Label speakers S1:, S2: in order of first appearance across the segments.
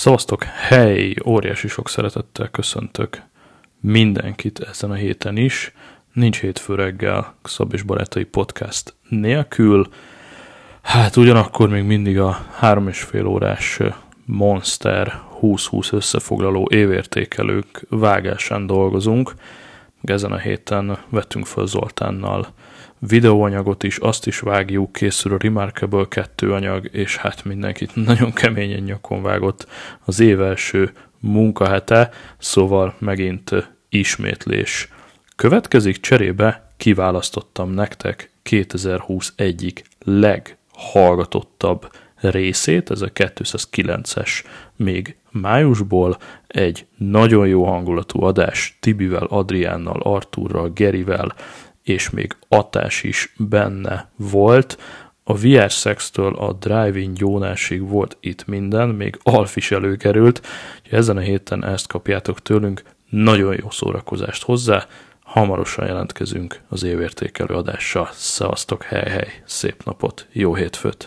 S1: Szavaztok, hely! Óriási sok szeretettel köszöntök mindenkit ezen a héten is. Nincs hétfő reggel Szab és Barátai podcast nélkül. Hát ugyanakkor még mindig a 3,5 órás Monster 2020 összefoglaló évértékelők vágásán dolgozunk. Ezen a héten vettünk fel Zoltánnal videóanyagot is, azt is vágjuk, készül a Remarkable 2 anyag, és hát mindenkit nagyon keményen nyakon vágott az év első munkahete, szóval megint ismétlés. Következik, cserébe kiválasztottam nektek 2020 egyik leghallgatottabb részét, ez a 209-es még májusból, egy nagyon jó hangulatú adás Tibivel, Adriánnal, Artúrral, Gerivel, és még Atás is benne volt. A VR Sex-től a Drive-in gyónásig volt itt minden, még Alf is előkerült, hogy ezen a héten ezt kapjátok tőlünk, nagyon jó szórakozást hozzá, hamarosan jelentkezünk az évértékelő adással. Szevasztok, hely, szép napot, jó hétfőt!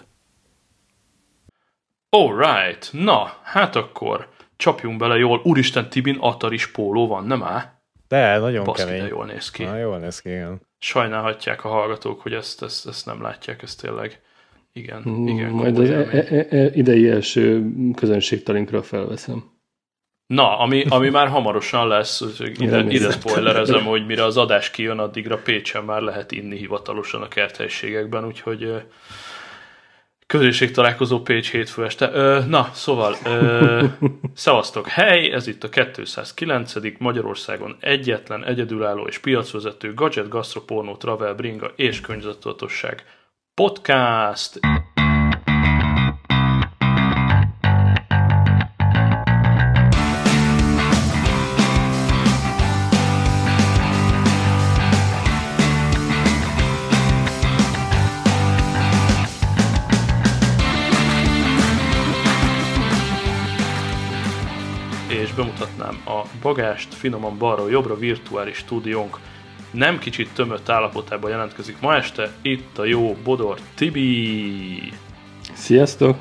S1: Alright, na, hát akkor csapjunk bele jól. Úristen, Tibin Ataris póló van, nem áll?
S2: De, nagyon
S1: Baszki,
S2: kemény.
S1: de jól néz ki.
S2: Na, jól néz ki, igen.
S1: Sajnálhatják a hallgatók, hogy ezt nem látják, ezt tényleg. Igen.
S3: Majd az idei első közönségtalinkra felveszem.
S1: Na, ami már hamarosan lesz, ide spoilerezem, hogy mire az adás kijön, addigra Pécsen már lehet inni hivatalosan a kerthelyiségekben, úgyhogy közönségtalálkozó Pécs hétfő este. Na, szóval, szevasztok, hely, ez itt a 209. Magyarországon egyetlen, egyedülálló és piacvezető gadget, gasztropornó, travel, bringa és könyvzatoltosság podcast. Bemutatnám a bagást, finoman balról jobbra virtuális stúdiónk nem kicsit tömött állapotában jelentkezik ma este, itt a jó Bodor Tibi.
S3: Sziasztok!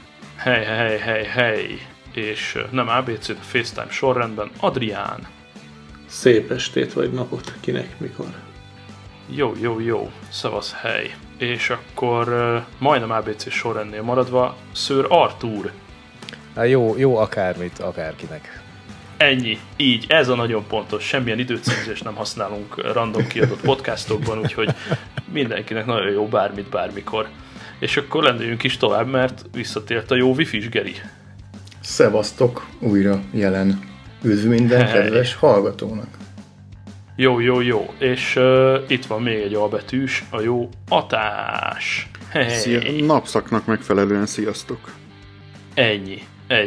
S1: Hely, és nem ABC, de FaceTime sorrendben Adrián.
S4: Szép estét vagy napot, kinek mikor.
S1: Jó, szavasz, hely. És akkor majdnem ABC sorrendnél maradva, Sir Artúr.
S2: Jó akármit, akárkinek.
S1: Ennyi, így, ez a nagyon pontos, semmilyen időcímzést nem használunk random kiadott podcastokban, úgyhogy mindenkinek nagyon jó bármit, bármikor. És akkor lendüljünk is tovább, mert visszatért a jó wifi-s Geri.
S5: Szevasztok, újra jelen. Üdv minden kedves hallgatónak.
S1: Jó, és itt van még egy albetűs, a jó Atás.
S6: Napszaknak megfelelően sziasztok.
S1: Ennyi.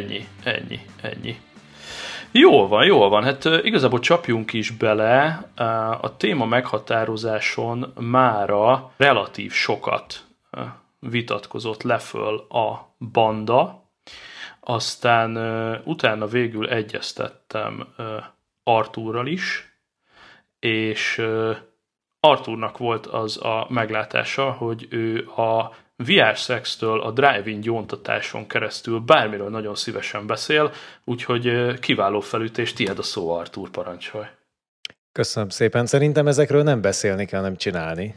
S1: Jól van. Hát igazából csapjunk is bele. A téma meghatározáson mára relatív sokat vitatkozott le föl a banda. Aztán utána végül egyeztettem Artúrral is, és Artúrnak volt az a meglátása, hogy ő a VR Sex-től a Drive-in gyóntatáson keresztül bármiről nagyon szívesen beszél, úgyhogy kiváló felütés, tiéd a szó, Artúr, parancsolj.
S2: Köszönöm szépen. Szerintem ezekről nem beszélni kell, hanem csinálni.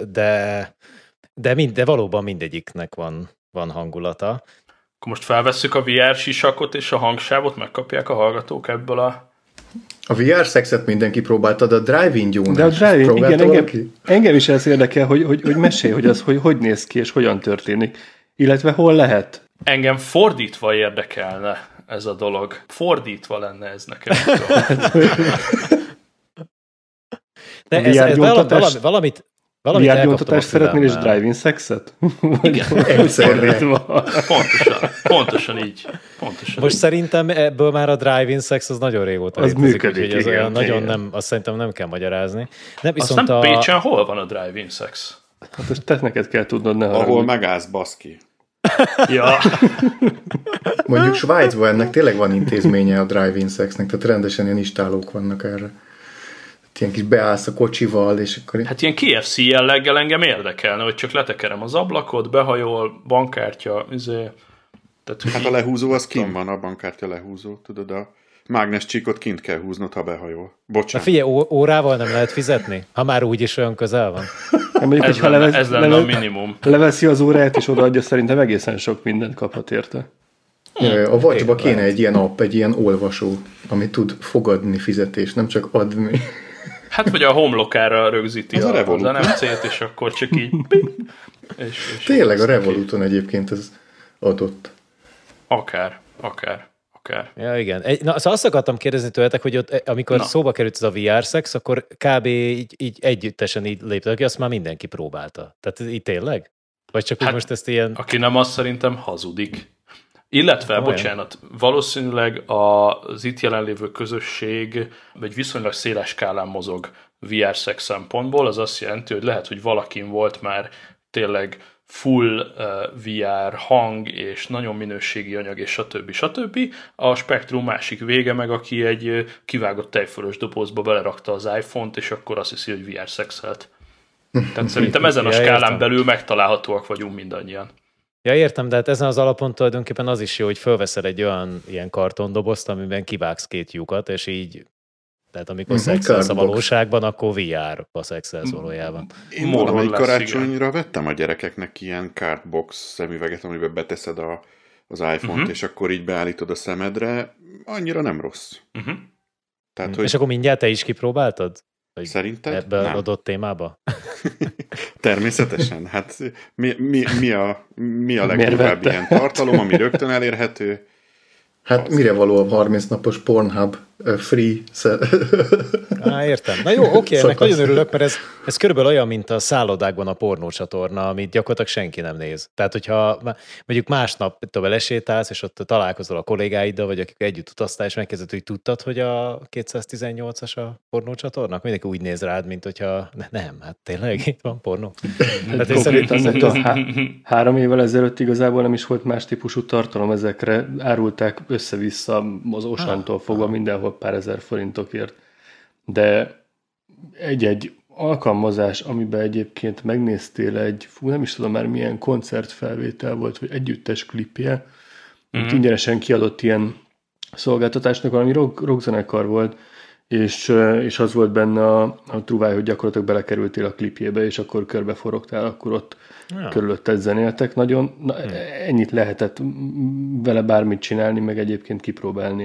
S2: De valóban mindegyiknek van hangulata.
S1: Akkor most felvesszük a VR sisakot és a hangsávot, megkapják a hallgatók ebből a...
S5: A VR Sexet mindenki próbálta, de a Drive-in gyónás.
S3: De a Drive-in, igen, engem is ez érdekel, hogy mesélj, hogy az hogy néz ki és hogyan történik, illetve hol lehet.
S1: Engem fordítva érdekelne ez a dolog. Fordítva lenne ez nekem.
S2: De ez valamit
S3: VR-gyóntatást szeretnél és Drive-in Sexet?
S1: Igen. Pontosan így.
S2: Most szerintem ebből már a Drive-in Sex az nagyon régóta
S3: az működik,
S2: úgyhogy ez olyan nagyon nem, azt szerintem nem kell magyarázni.
S1: De viszont aztán Pécsen hol van a Drive-in Sex?
S3: Hát most te neked kell tudnod, ne haragudj.
S6: Ahol megállsz, baszki.
S1: Ja.
S5: Mondjuk Svájcban ennek tényleg van intézménye a Drive-in Sexnek, tehát rendesen ilyen istálók vannak erre. Ilyen kis beállsz a kocsival, és akkor...
S1: Hát ilyen KFC jelleggel engem érdekelne, hogy csak letekerem az ablakot, behajol, bankkártya, Tehát,
S6: Hát a lehúzó az kint van, a bankkártya lehúzó, tudod, a mágnes csíkot kint kell húznod, ha behajol. Bocsánat.
S2: Na figyelj, órával nem lehet fizetni? Ha már úgyis olyan közel van.
S3: Mondjuk,
S1: ez lenne a minimum.
S3: Leveszi az óráját és odaadja, szerintem egészen sok mindent kaphat érte.
S5: A Watchba kéne egy ilyen app, egy ilyen olvasó, ami tud fogadni fizetést, nem csak adni.
S1: Hát, vagy a homlokára rögzíti
S6: az a Revolut.
S1: az NFC-t, és akkor csak így... és
S5: Tényleg a Revoluton egyébként ez adott.
S1: Akár.
S2: Ja, igen. Na, szóval azt akartam kérdezni tőletek, hogy ott, amikor szóba került ez a VR szex, akkor kb. így együttesen így léptek, hogy azt már mindenki próbálta. Tehát így tényleg? Vagy csak úgy most ezt ilyen...
S1: Aki nem, azt szerintem hazudik. Illetve, bocsánat, valószínűleg az itt jelenlévő közösség egy viszonylag széles skálán mozog VR szex szempontból, az azt jelenti, hogy lehet, hogy valakin volt már tényleg full VR hang, és nagyon minőségi anyag, és stb. A spektrum másik vége meg, aki egy kivágott tejfölös dobozba belerakta az iPhone-t, és akkor azt hiszi, hogy VR szexelt. Tehát szerintem ezen a skálán belül megtalálhatóak vagyunk mindannyian.
S2: Ja, értem, de hát ezen az alapon tulajdonképpen az is jó, hogy fölveszel egy olyan ilyen kartondobozt, amiben kivágsz 2 lyukat, és így, tehát amikor szexelsz a valóságban, akkor VR-ba szexelsz valójában.
S6: Én valamelyik karácsonyra vettem a gyerekeknek ilyen Cardbox szemüveget, amiben beteszed az iPhone-t, és akkor így beállítod a szemedre, annyira nem rossz. Tehát, hogy...
S2: És akkor mindjárt te is kipróbáltad?
S6: Szerinted?
S2: Ebben az adott témába?
S6: Természetesen. Hát mi a legjobb ilyen tartalom, ami rögtön elérhető?
S5: Hát mire való a 30 napos Pornhub free?
S2: Értem. Na jó, oké, ennek nagyon örülök, mert ez körülbelül olyan, mint a szállodákban a pornócsatorna, amit gyakorlatilag senki nem néz. Tehát, hogyha mondjuk másnap lesétálsz, és ott találkozol a kollégáiddal, vagy akik együtt utaztál, és megkezdett, hogy tudtad, hogy a 218-as a pornócsatornak? Mindenki úgy néz rád, mint hogyha nem, hát tényleg itt van pornó.
S3: Hát szerintem 3 évvel ezelőtt igazából nem is volt más típusú tartalom, ezekre árulták össze-vissza az Osantól fogva mindenhol pár ezer forintokért. De egy alkalmazás, amiben egyébként megnéztél nem is tudom már milyen koncertfelvétel volt, vagy együttes klipje, ingyenesen kiadott ilyen szolgáltatásnak, valami rockzenekar volt, és az volt benne a truváj, hogy gyakorlatilag belekerültél a klipjébe, és akkor körbeforogtál, akkor ott körülötted zenéltek. Nagyon, ennyit lehetett vele bármit csinálni, meg egyébként kipróbálni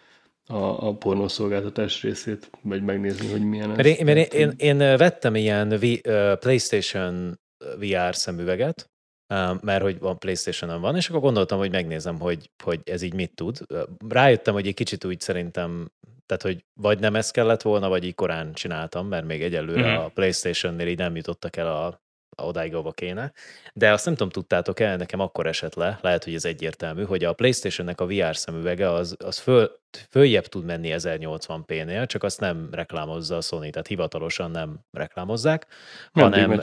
S3: a pornószolgáltatás részét, vagy megnézni, hogy milyen ez.
S2: Én vettem ilyen PlayStation VR szemüveget, mert hogy van PlayStation-on van, és akkor gondoltam, hogy megnézem, hogy ez így mit tud. Rájöttem, hogy egy kicsit úgy szerintem, tehát, hogy vagy nem ez kellett volna, vagy így korán csináltam, mert még egyelőre a PlayStation-nél így nem jutottak el odáig, ahova kéne. De azt nem tudom, tudtátok-e, nekem akkor esett le, lehet, hogy ez egyértelmű, hogy a PlayStation-nek a VR szemüvege az följebb tud menni 1080p-nél, csak azt nem reklámozza a Sony, tehát hivatalosan nem reklámozzák, hanem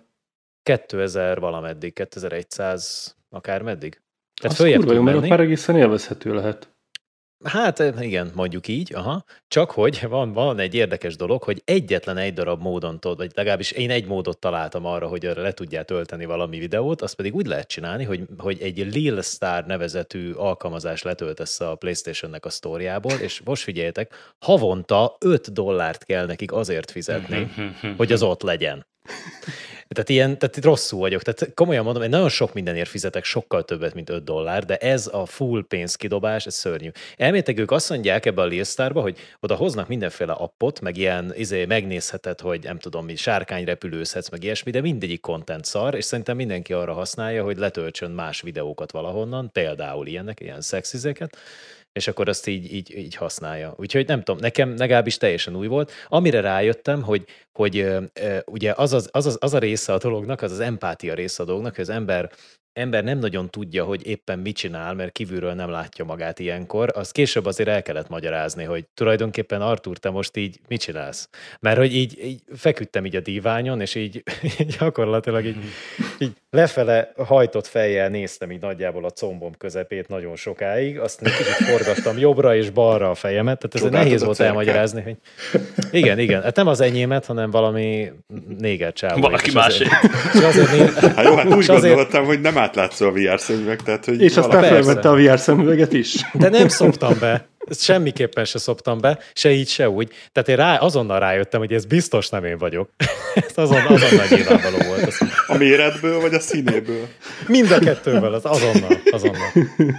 S2: 2000 valameddig, 2100 akármeddig. Tehát följebb tud menni.
S3: Mert már egészen élvezhető lehet.
S2: Hát igen, mondjuk így, Csak hogy van egy érdekes dolog, hogy egyetlen egy darab módon tudod, vagy legalábbis én egy módot találtam arra, hogy arra le tudjál tölteni valami videót, azt pedig úgy lehet csinálni, hogy egy Lil Star nevezetű alkalmazást letöltesz a PlayStation-nek a sztóriából, és most figyeljetek, havonta $5 kell nekik azért fizetni, hogy az ott legyen. Tehát itt rosszul vagyok. Tehát komolyan mondom, én nagyon sok mindenért fizetek sokkal többet, mint $5, de ez a full pénzkidobás, ez szörnyű. Elméletek ők azt mondják ebbe a Lil Starba, hogy oda hoznak mindenféle appot, meg ilyen megnézheted, hogy nem tudom mi, sárkányrepülőzhetsz, meg ilyesmi, de mindegyik content szar, és szerintem mindenki arra használja, hogy letöltsön más videókat valahonnan, például ilyen szexizéket, és akkor azt így használja. Úgyhogy nem tudom, nekem legalábbis teljesen új volt. Amire rájöttem, hogy ugye az a része a dolognak, az empátia része a dolognak, hogy az ember nem nagyon tudja, hogy éppen mit csinál, mert kívülről nem látja magát ilyenkor, azt később azért el kellett magyarázni, hogy tulajdonképpen Artur, te most így mit csinálsz? Mert hogy így feküdtem így a díványon, és így gyakorlatilag így lefele hajtott fejjel néztem így nagyjából a combom közepét nagyon sokáig, azt egy kicsit forgattam jobbra és balra a fejemet, tehát ez nehéz volt elmagyarázni, hogy igen, hát nem az enyémet, hanem valami néger csávó.
S1: Valaki másé.
S6: Hát jó, hát úgy gondoltam, hogy nem átlátszó a VR szemüveg, tehát hogy...
S3: És aztán felvette a VR szemüveget is.
S2: De nem szoptam be. Ezt semmiképpen se szoptam be, se így, se úgy. Tehát én azonnal rájöttem, hogy ez biztos nem én vagyok. Ez azonnal nyilvánvaló volt. Ez.
S6: A méretből, vagy a színéből?
S2: Mind a kettőből, az azonnal.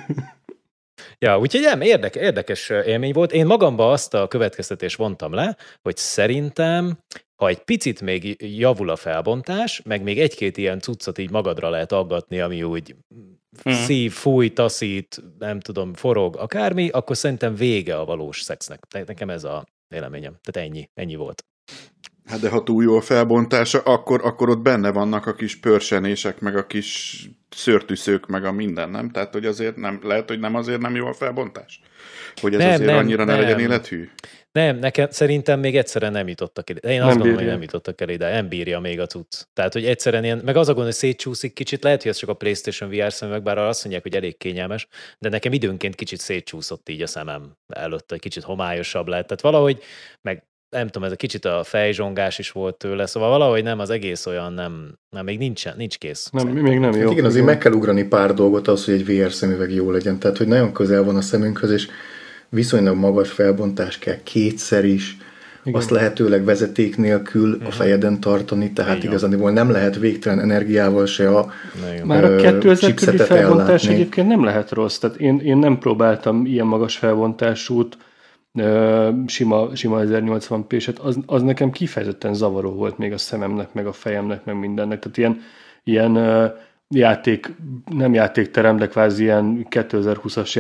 S2: Ja, úgyhogy érdekes élmény volt. Én magamba azt a következtetést vontam le, hogy szerintem, ha egy picit még javul a felbontás, meg még egy-két ilyen cuccot így magadra lehet aggatni, ami úgy szív, fúj, taszít, nem tudom, forog, akármi, akkor szerintem vége a valós szexnek. Nekem ez a véleményem. Tehát ennyi volt.
S6: Hát de ha túl jó a felbontása, akkor ott benne vannak a kis pörsenések, meg a kis szőrtűszők, meg a minden, nem? Tehát, hogy azért nem, lehet, hogy nem azért nem jó a felbontás? Hogy ez azért annyira ne legyen élethű?
S2: Nem, szerintem még egyszerűen nem jutottak el. Én azt gondolom, hogy nem jutottak el ide, nem bírja még a cucc. Tehát, hogy egyszerűen ilyen, meg az a gond, hogy szétcsúszik kicsit, lehet, hogy ez csak a PlayStation VR szemüveg, bár azt mondják, hogy elég kényelmes, de nekem időnként kicsit szétcsúszott így a szemem előtt, egy kicsit homályosabb lett. Tehát valahogy, meg nem tudom, ez a kicsit a fejzsongás is volt tőle, szóval valahogy nem, az egész olyan nem még nincs kész.
S3: Még nem jó.
S5: Hát igen, azért meg kell ugrani pár dolgot az, hogy egy VR szemüveg jó legyen. Tehát, hogy nagyon közel van a szemünkhöz, és viszonylag magas felbontás kell kétszer is, igen. Azt lehetőleg vezeték nélkül a fejeden tartani, tehát igazából nem lehet végtelen energiával se a
S3: már a 2000 körüli felbontás egyébként nem lehet rossz. Tehát én nem próbáltam ilyen magas felbontásút, sima 1080p-set, az nekem kifejezetten zavaró volt még a szememnek, meg a fejemnek, meg mindennek. Tehát ilyen játék, nem játékterem, de kvázi ilyen 2020-as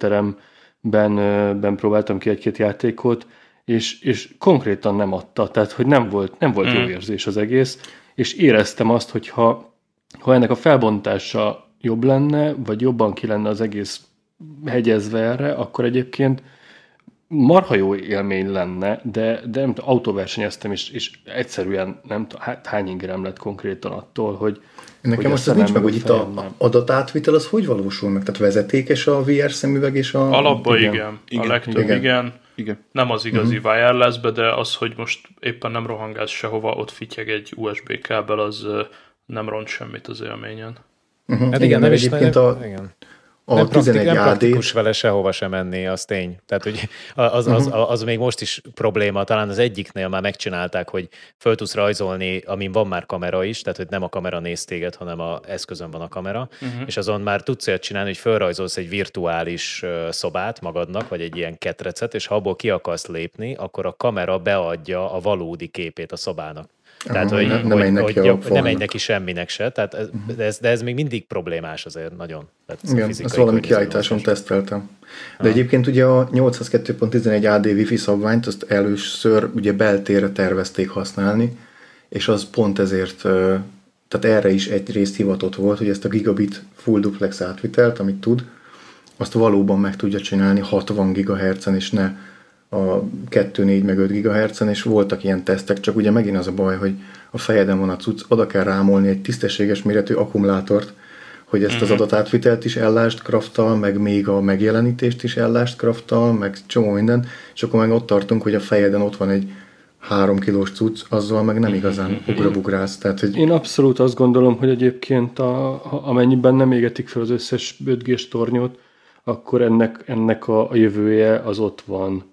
S3: játékteremben próbáltam ki egy-két játékot, és konkrétan nem adta, tehát hogy nem volt jó érzés az egész, és éreztem azt, hogy ha ennek a felbontása jobb lenne, vagy jobban ki lenne az egész hegyezve erre, akkor egyébként marha jó élmény lenne, de nem tudom, autóversenyeztem, és egyszerűen nem tudom, hány ingerem lett konkrétan attól, hogy
S5: nekem most az nincs meg, hogy itt az adatátvitel az hogy valósul meg? Tehát vezetékes a VR szemüveg és a...
S1: Alapban igen. A legtöbb igen. Nem az igazi wireless-be, de az, hogy most éppen nem rohangálsz sehova, ott fityeg egy USB kábel, az nem ront semmit az élményen.
S2: Hát igen, nem is
S5: egyébként
S2: igen.
S5: Nem
S2: praktikus vele sehova sem menni, az tény. Tehát, hogy az még most is probléma. Talán az egyiknél már megcsinálták, hogy föl tudsz rajzolni, amin van már kamera is, tehát, hogy nem a kamera néz téged, hanem az eszközön van a kamera, és azon már tudsz olyat csinálni, hogy fölrajzolsz egy virtuális szobát magadnak, vagy egy ilyen ketrecet, és ha abból ki akarsz lépni, akkor a kamera beadja a valódi képét a szobának. Tehát, hogy nem megy neki semminek se, tehát de ez még mindig problémás azért nagyon.
S5: Igen, ezt valami kiállításon teszteltem. De egyébként ugye a 802.11 AD Wi-Fi szabványt azt először ugye beltérre tervezték használni, és az pont ezért, tehát erre is egyrészt hivatott volt, hogy ezt a gigabit full duplex átvitelt, amit tud, azt valóban meg tudja csinálni 60 GHz-en, és ne a 2-4 meg 5 GHz-en, és voltak ilyen tesztek, csak ugye megint az a baj, hogy a fejeden van a cucc, oda kell rámolni egy tisztességes méretű akkumulátort, hogy ezt az adatátvitelt is ellásd krafttal, meg még a megjelenítést is ellásd krafttal, meg csomó minden, és akkor meg ott tartunk, hogy a fejeden ott van egy 3 kilós cucc, azzal meg nem igazán ugrabugrálsz. Tehát, hogy...
S3: Én abszolút azt gondolom, hogy egyébként amennyiben nem égetik fel az összes 5G-s tornyot, akkor ennek a jövője az ott van,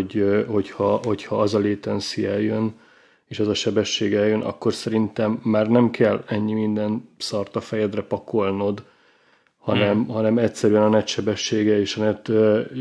S3: hogyha az a latency eljön, és az a sebesség eljön, akkor szerintem már nem kell ennyi minden szart a fejedre pakolnod, hanem egyszerűen a net sebessége és a net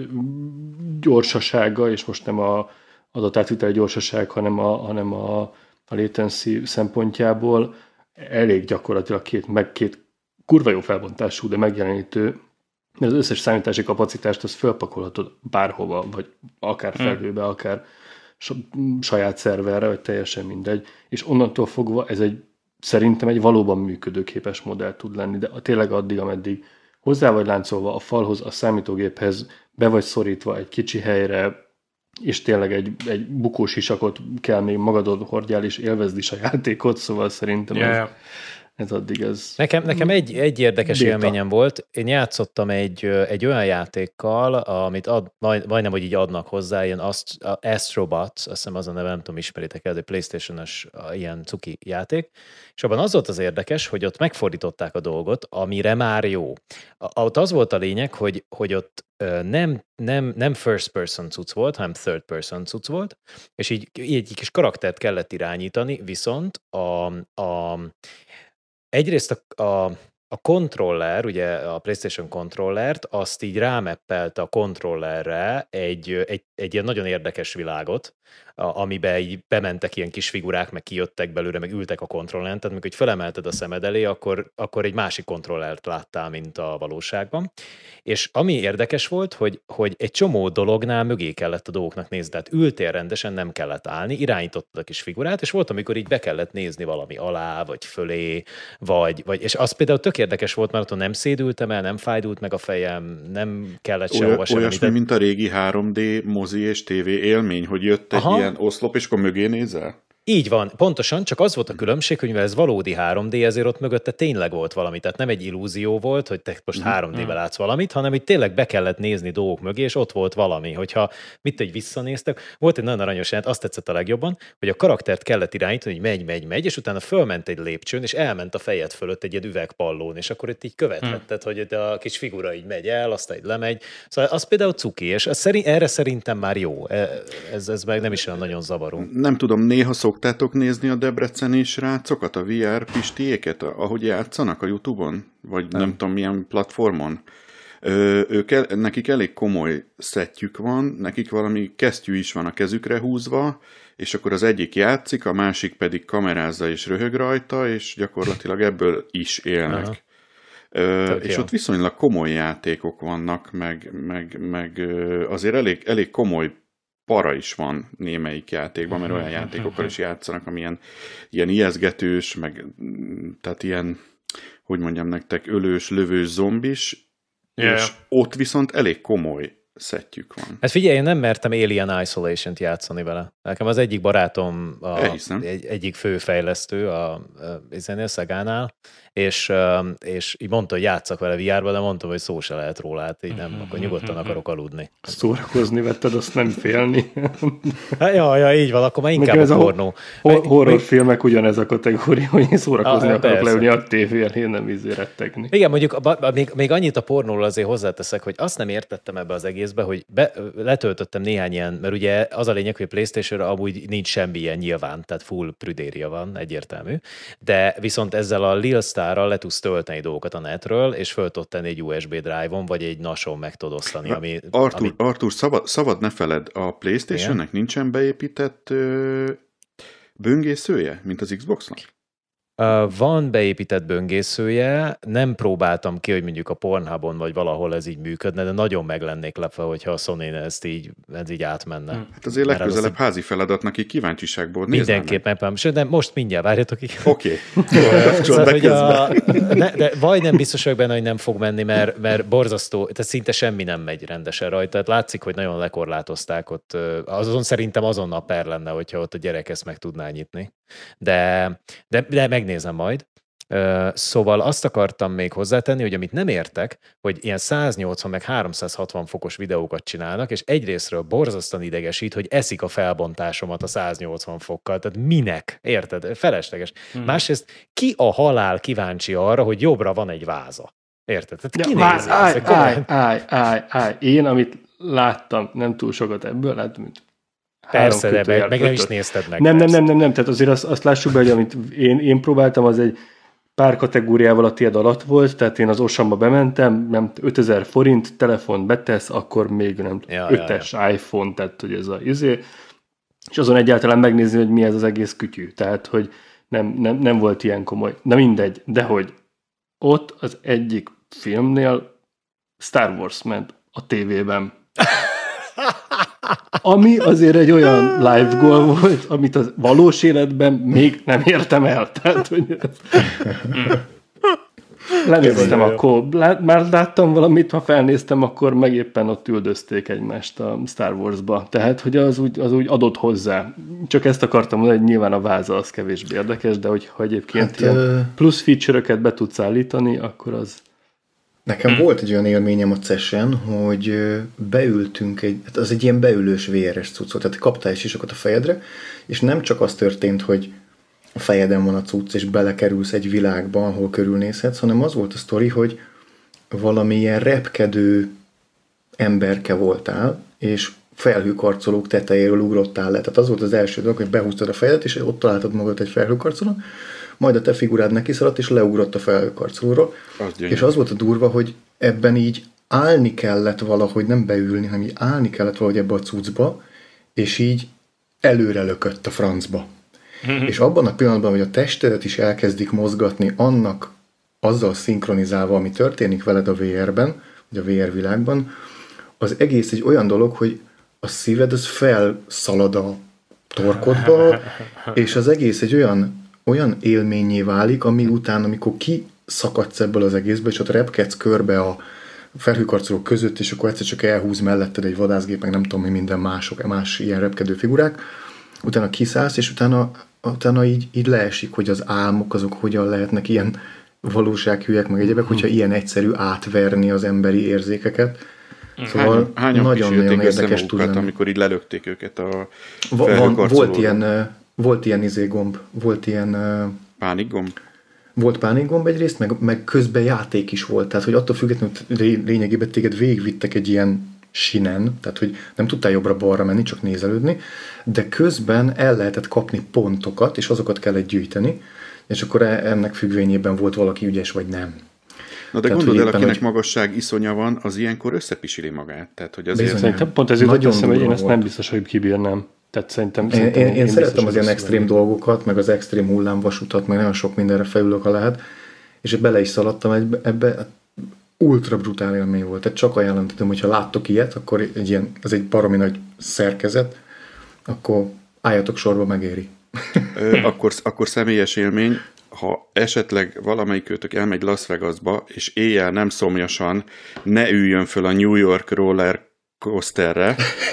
S3: gyorsasága, és most nem az adatátvitel gyorsaság, hanem a latency szempontjából elég gyakorlatilag két kurva jó felbontású, de megjelenítő, mert az összes számítási kapacitást azt fölpakolhatod bárhova, vagy akár felhőbe, akár saját szerverre, vagy teljesen mindegy, és onnantól fogva ez szerintem egy valóban működőképes modell tud lenni, de tényleg addig, ameddig hozzá vagy láncolva a falhoz, a számítógéphez, be vagy szorítva egy kicsi helyre, és tényleg egy bukós isakot kell még magadon hordjál, és élvezd is a játékot, szóval szerintem ez addig ez...
S2: Nekem egy érdekes élményem volt. Én játszottam egy olyan játékkal, amit majdnem, hogy így adnak hozzá, ilyen Astrobots, azt hiszem az a neve, nem tudom, ismeritek el, de PlayStation-os ilyen cuki játék, és abban az volt az érdekes, hogy ott megfordították a dolgot, amire már jó. Ott az volt a lényeg, hogy ott nem first person cucc volt, hanem third person cucc volt, és így egy kis karaktert kellett irányítani, viszont egyrészt a kontroller, ugye a PlayStation kontrollert, azt így rámeppelte a kontrollerre egy ilyen nagyon érdekes világot, amiben így bementek ilyen kis figurák, meg kijöttek belőle, meg ültek a kontrolleren, tehát amikor felemelted a szemed elé, akkor egy másik kontrollert láttál, mint a valóságban. És ami érdekes volt, hogy egy csomó dolognál mögé kellett a dolgoknak nézni, tehát ültél rendesen, nem kellett állni, irányítottad a kis figurát, és volt, amikor így be kellett nézni valami alá, vagy fölé, vagy és az például tök érdekes volt, mert ott nem szédültem el, nem fájdult meg a fejem, nem kellett sehova semmi.
S6: Olyasmi, mint a régi 3D mozi és TV élmény, hogy jött egy ilyen oszlop, és akkor mögé nézel?
S2: Így van, pontosan, csak az volt a különbség, hogy mivel ez valódi 3D, ezért ott mögötte tényleg volt valami, tehát nem egy illúzió volt, hogy te most 3D-ben látsz valamit, hanem itt tényleg be kellett nézni dolgok mögé, és ott volt valami, hogyha mit visszanéztek. Volt egy nagyon aranyos jelent, azt tetszett a legjobban, hogy a karaktert kellett irányítani, hogy megy, és utána fölment egy lépcsőn, és elment a fejed fölött egy ilyen üvegpallón, és akkor itt így követhetted, hogy a kis figura így megy el, aztán így lemegy. Szóval az például cuki, és erre szerintem már jó. Ez meg nem is olyan nagyon zavaró.
S6: Nem tudom, néha szoktátok nézni a debreceni srácokat, a VR pistiéket, ahogy játszanak a YouTube-on? Vagy nem tudom milyen platformon? Nekik elég komoly szettjük van, nekik valami kesztyű is van a kezükre húzva, és akkor az egyik játszik, a másik pedig kamerázza és röhög rajta, és gyakorlatilag ebből is élnek. És ott viszonylag komoly játékok vannak, meg azért elég komoly para is van némelyik játékban, mert olyan játékokkal is játszanak, amilyen ilyen ijeszgetős, meg tehát ilyen, hogy mondjam nektek, ölős, lövős zombis, és ott viszont elég komoly szettjük van.
S2: Hát figyelj, én nem mertem Alien Isolation-t játszani vele. Nekem az egyik barátom, egyik főfejlesztő a Szegánál, és így mondta, hogy játszak vele VR-ba, de mondtam, hogy szó se lehet róla, hát így nem, akkor nyugodtan akarok aludni.
S3: Szórakozni vetted, azt nem félni.
S2: Ja, így van, akkor már inkább a pornó.
S3: Horrorfilmek ugyanez a kategória, hogy én szórakozni akarok leülni a tévé elé, nem rettegni.
S2: Igen, mondjuk még annyit a pornóról azért hozzáteszek, hogy azt nem értettem ebbe az egészbe, hogy letöltöttem néhány ilyen, mert ugye az a lényeg, hogy a PlayStation-ra amúgy nincs semmi ilyen nyilván, tehát full prüdéria van, egyértelmű, de viszont ezzel a Lil Star-ral le tudsz tölteni dolgokat a netről, és föl tudod tenni egy USB drive-on, vagy egy NAS-on meg tudod osztani.
S6: Artur, szabad ne feled, a PlayStation-nek nincsen beépített böngészője, mint az Xbox-nak?
S2: Van beépített böngészője, nem próbáltam ki, hogy mondjuk a Pornhubon vagy valahol ez így működne, de nagyon meg lennék lepve, hogyha a Sony ez így átmenne.
S6: Hát azért legközelebb házi feladatnak így kíváncsiságból nézd.
S2: Mindenképpen, sőt, de most mindjárt várjatok ki.
S6: Oké.
S2: De vagy nem biztos vagyok benne, hogy nem fog menni, mert borzasztó, tehát szinte semmi nem megy rendesen rajta. Tehát látszik, hogy nagyon lekorlátozták ott. Azon szerintem azonnal per lenne, hogyha ott a gyerek ezt meg tudná nyitni. De megnézem majd. Szóval azt akartam még hozzátenni, hogy amit nem értek, hogy ilyen 180 meg 360 fokos videókat csinálnak, és egyrésztről borzasztóan idegesít, hogy eszik a felbontásomat a 180 fokkal. Tehát minek? Érted? Felesleges. Másrészt ki a halál kíváncsi arra, hogy jobbra van egy váza? Érted? Tehát
S3: Állj. Én, amit láttam, nem túl sokat ebből, láttam, mint
S2: persze, de meg nem is nézted meg.
S3: Nem, tehát azért azt lássuk be, hogy amit én próbáltam, az egy pár kategóriával a tiéd alatt volt, tehát én az Osamba bementem, nem 5000 forint, telefon betesz, akkor még nem 5-es iPhone, tehát hogy ez a és azon egyáltalán megnézni, hogy mi ez az egész kütyű, tehát hogy nem volt ilyen komoly. Na mindegy, de hogy ott az egyik filmnél Star Wars ment a tévében. Ami azért egy olyan live goal volt, amit a valós életben még nem értem el. Tehát, hogy Lenéztem akkor, már láttam valamit, ha felnéztem, akkor meg éppen ott üldözték egymást a Star Wars-ba. Tehát, hogy az úgy adott hozzá. Csak ezt akartam mondani, hogy nyilván a váza az kevésbé érdekes, de ha egyébként ilyen plusz feature-öket be tudsz állítani, akkor az...
S5: Nekem volt egy olyan élményem a CES-en, hogy beültünk, az egy ilyen beülős VR-es cuccot, tehát kaptál egy sisakot a fejedre, és nem csak az történt, hogy a fejeden van a cucc, és belekerülsz egy világba, ahol körülnézhetsz, hanem az volt a sztori, hogy valamilyen repkedő emberke voltál, és felhőkarcolók tetejéről ugrottál le. Tehát az volt az első dolog, hogy behúztad a fejedet, és ott találtad magad egy felhőkarcolón, majd a te figurád neki szaladt, és leugrott a felhőkarcolóról. És az volt a durva, hogy ebben így állni kellett valahogy, nem beülni, hanem így állni kellett valahogy ebbe a cuccba, és így előre lökött a francba. És abban a pillanatban, hogy a testedet is elkezdik mozgatni annak, azzal szinkronizálva, ami történik veled a VR-ben, vagy a VR világban, az egész egy olyan dolog, hogy a szíved az felszalad a torkodba, és az egész egy olyan élményé válik, ami után, amikor kiszakadsz ebből az egészből, és ott repkedsz körbe a felhőkarcolók között, és akkor egyszer csak elhúz melletted egy vadászgép, meg nem tudom, mi minden más ilyen repkedő figurák, utána kiszállsz, és utána így leesik, hogy az álmok azok hogyan lehetnek ilyen valósághűek, meg egyébek, hogyha ilyen egyszerű átverni az emberi érzékeket. Szóval nagyon-nagyon érdekes tud lenni.
S6: Amikor így lelökték őket a felhőkarcolóra.
S5: Volt ilyen gomb, volt ilyen...
S6: Pánikgomb?
S5: Volt pánikgomb egyrészt, meg közben játék is volt. Tehát, hogy attól függetlenül lényegében téged végigvittek egy ilyen sinen, tehát, hogy nem tudtál jobbra-balra menni, csak nézelődni, de közben el lehetett kapni pontokat, és azokat kellett gyűjteni, és akkor ennek függvényében volt valaki ügyes, vagy nem.
S6: Na de gondold el, akinek magasság iszonya van, az ilyenkor összepisili magát. Tehát, hogy azért...
S3: Szerintem pont ez jutott eszembe, hogy én ezt nem biztos, hogy kibírnám. Tehát szerintem
S5: én szeretem az ilyen extrém dolgokat, meg az extrém hullámvasutat, meg nagyon sok mindenre felülök, ha lehet, és bele is szaladtam ebbe, ultra brutál élmény volt. Tehát csak ajánlom, tudom, hogyha láttok ilyet, akkor ez egy baromi nagy szerkezet, akkor álljatok sorba, megéri.
S6: Akkor személyes élmény, ha esetleg valamelyikőtök elmegy Las Vegasba, és éjjel nem szomjasan, ne üljön föl a New York roller coasterre,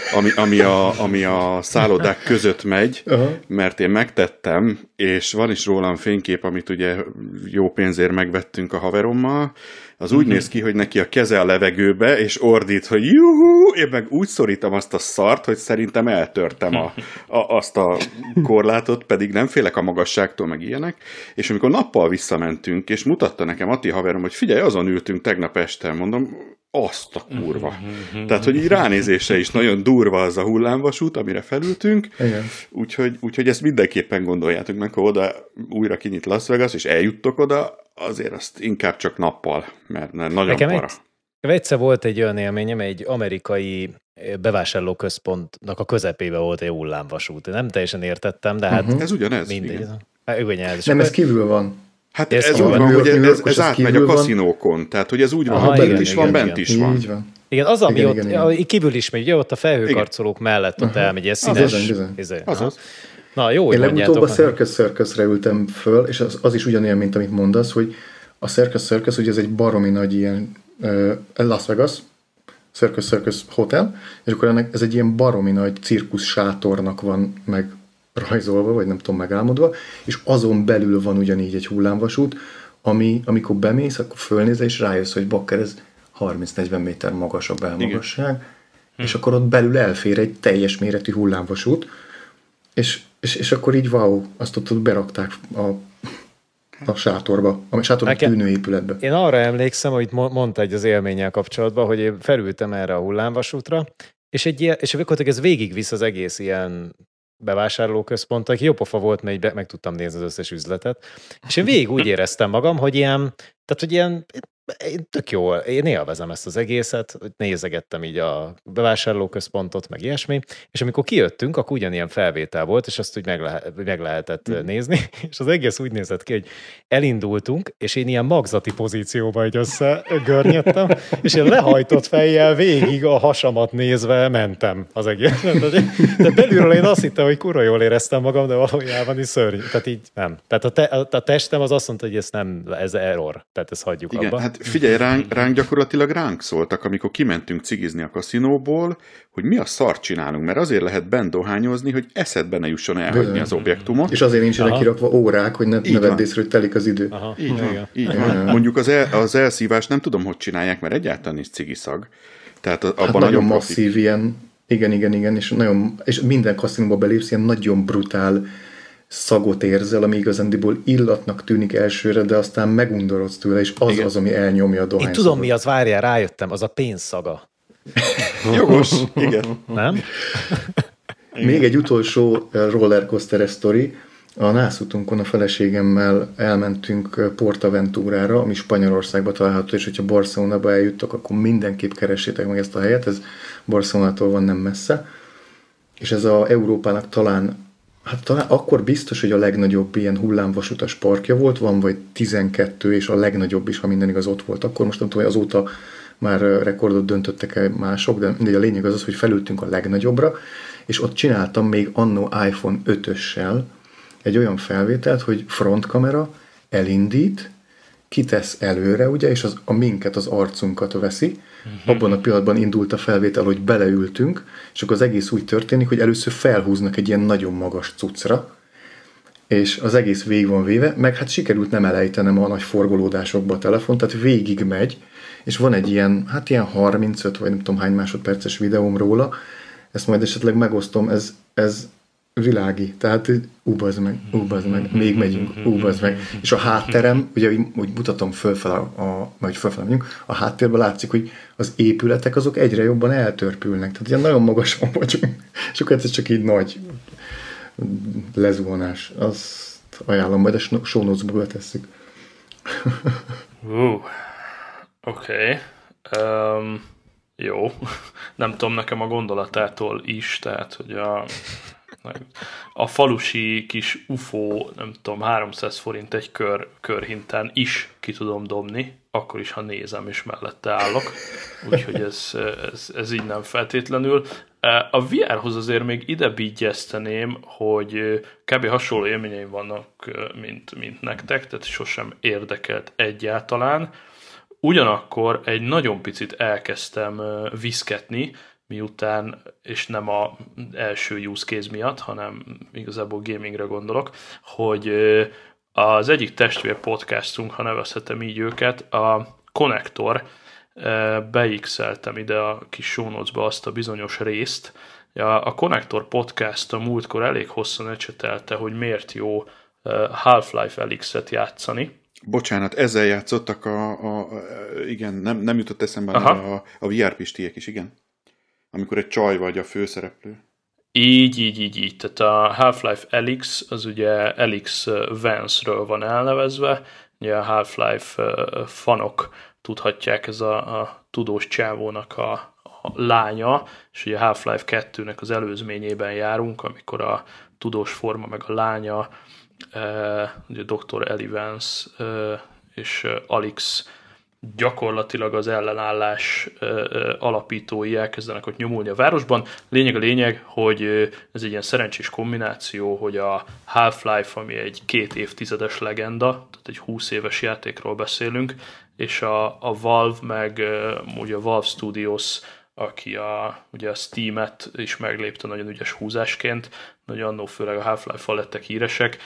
S6: ami a szállodák között megy, mert én megtettem, és van is rólam fénykép, amit ugye jó pénzért megvettünk a haverommal, az úgy néz ki, hogy neki a keze a levegőbe, és ordít, hogy juhú, én meg úgy szorítom azt a szart, hogy szerintem eltörtem azt a korlátot, pedig nem félek a magasságtól, meg ilyenek, és amikor nappal visszamentünk, és mutatta nekem Ati haverom, hogy figyelj, azon ültünk tegnap este, mondom, azt a kurva. Tehát, hogy így ránézésre is nagyon durva az a hullámvasút, amire felültünk, úgyhogy ezt mindenképpen gondoljátok meg, ha oda újra kinyit Las Vegas, és eljuttok oda, azért azt inkább csak nappal, mert nagyon nekem para.
S2: Egyszer volt egy olyan élményem, egy amerikai bevásárlóközpontnak a közepébe volt egy hullámvasút. Nem teljesen értettem, de hát...
S6: Ez ugyanez.
S2: Mindegy.
S5: Nem, ez kívül van.
S6: Hát ez úgy van, hogy ez átmegy a kaszinókon. Tehát, hogy ez úgy van, hogy bent is van, bent is van.
S2: Igen, az, ami ott kívül is megy, ugye ott a felhőkarcolók mellett ott elmegy, ez színes.
S5: Azaz.
S2: Na jó, hogy
S5: én legutóbb a Circus-re ültem föl, és az is ugyanilyen, mint amit mondasz, hogy a Circus, ugye ez egy baromi nagy ilyen Las Vegas, Circus Hotel, és akkor ez egy ilyen baromi nagy cirkusz sátornak van meg rajzolva, vagy nem tudom, megálmodva, és azon belül van ugyanígy egy hullámvasút, amikor bemész, akkor fölnézel, és rájössz, hogy bakker, ez 30-40 méter magas a belmagasság, és akkor ott belül elfér egy teljes méretű hullámvasút, és akkor így azt ott berakták a sátorba, a sátorba tűnő épületbe.
S2: Én arra emlékszem, hogy mondta egy az élménnyel kapcsolatban, hogy én felültem erre a hullámvasútra, és akkor ez végigvisz az egész ilyen bevásárlóközpont, aki jópofa volt, mert meg tudtam nézni az összes üzletet. És én végig úgy éreztem magam, hogy ilyen Tök jó, én élvezem ezt az egészet, nézegettem így a bevásárlóközpontot, meg ilyesmi, és amikor kijöttünk, akkor ugyanilyen felvétel volt, és azt úgy meg lehetett nézni, és az egész úgy nézett ki, hogy elindultunk, és én ilyen magzati pozícióba így összegörnyedtem, és én lehajtott fejjel végig a hasamat nézve mentem az egész. De belülről én azt hittem, hogy kurva jól éreztem magam, de valójában is szörnyű. Tehát így nem. Tehát a testem az azt mondta, hogy ez error, tehát ezt hagyjuk abba.
S6: Hát figyelj, ránk gyakorlatilag ránk szóltak, amikor kimentünk cigizni a kaszinóból, hogy mi a szart csinálunk, mert azért lehet bent dohányozni, hogy eszedbe ne jusson elhagyni az objektumot.
S5: És azért nincsenek kirakva órák, hogy ne vedd észre, hogy telik az idő.
S6: Aha. Így van. Mondjuk az elszívást nem tudom, hogy csinálják, mert egyáltalán nincs cigiszag. Tehát abban
S5: hát nagyon masszív ilyen, igen, és minden kaszinóba belépsz, ilyen nagyon brutál szagot érzel, ami igazándiból illatnak tűnik elsőre, de aztán megundorodsz tőle, és az az, ami elnyomja a dohány.
S2: Én tudom, mi az, várjál, rájöttem, az a pénzszaga.
S6: Jogos, igen.
S2: Nem?
S5: Még egy utolsó rollercoaster sztori. A nászutunkon a feleségemmel elmentünk Portaventurára, ami Spanyolországba található, és hogyha Barcelonába eljuttok, akkor mindenképp keressétek meg ezt a helyet, ez Barcelonától van nem messze. És ez a Európának talán akkor biztos, hogy a legnagyobb ilyen hullámvasutas parkja volt, van vagy 12, és a legnagyobb is, ha minden igaz, ott volt. Akkor most nem tudom, hogy azóta már rekordot döntöttek-e mások, de mindegy, a lényeg az, hogy felültünk a legnagyobbra, és ott csináltam még annó iPhone 5-össel egy olyan felvételt, hogy frontkamera elindít, kitesz előre, ugye, és a minket, az arcunkat veszi. Abban a pillanatban indult a felvétel, hogy beleültünk, és akkor az egész úgy történik, hogy először felhúznak egy ilyen nagyon magas cuccra, és az egész végig van véve, meg hát sikerült nem elejtenem a nagy forgolódásokba a telefon, tehát végig megy, és van egy ilyen 35 vagy nem tudom hány másodperces videóm róla, ezt majd esetleg megosztom, ez világi, tehát úbazd meg, még megyünk, úbazd meg. És a hátterem, ugye úgy mutatom fölfele, vagy fölfele megyünk, a háttérben látszik, hogy az épületek azok egyre jobban eltörpülnek, tehát ilyen nagyon magasan vagyunk, és akkor ez csak így nagy lezuhanás. Azt ajánlom, majd a show notes-ba betesszük.
S1: Oké. Jó. Nem tudom, nekem a gondolatától is, tehát, hogy a falusi kis UFO, nem tudom, 300 forint egy körhintán is ki tudom dobni, akkor is, ha nézem és mellette állok. Úgyhogy ez így nem feltétlenül. A VR-hoz azért még ide bígyezteném, hogy kb. Hasonló élményeim vannak, mint nektek, tehát sosem érdekelt egyáltalán. Ugyanakkor egy nagyon picit elkezdtem viszketni, miután, és nem az első use case miatt, hanem igazából gamingre gondolok, hogy az egyik testvér podcastunk, ha nevezhetem így őket, a Connector, beixeltem ide a kis show notes-ba azt a bizonyos részt. A Connector podcast a múltkor elég hosszan ecsetelte, hogy miért jó Half-Life Alyx-et játszani.
S6: Bocsánat, ezzel játszottak igen, nem jutott eszembe a VR pistiek is, igen. Amikor egy csaj vagy a főszereplő.
S1: Így. Tehát a Half-Life Alyx, az ugye Alyx Vance-ről van elnevezve. Ugye a Half-Life fanok tudhatják, ez a tudós csávónak a lánya, és ugye a Half-Life 2-nek az előzményében járunk, amikor a tudós forma meg a lánya, ugye Dr. Ellie Vance és Alyx gyakorlatilag az ellenállás alapítói elkezdenek ott nyomulni a városban. Lényeg, hogy ez egy ilyen szerencsés kombináció, hogy a Half-Life, ami egy 2 évtizedes legenda, tehát egy 20 éves játékról beszélünk, és a Valve meg ugye a Valve Studios, aki ugye a Steam-et is meglépte nagyon ügyes húzásként, nagy annó főleg a Half-Life-val lettek híresek,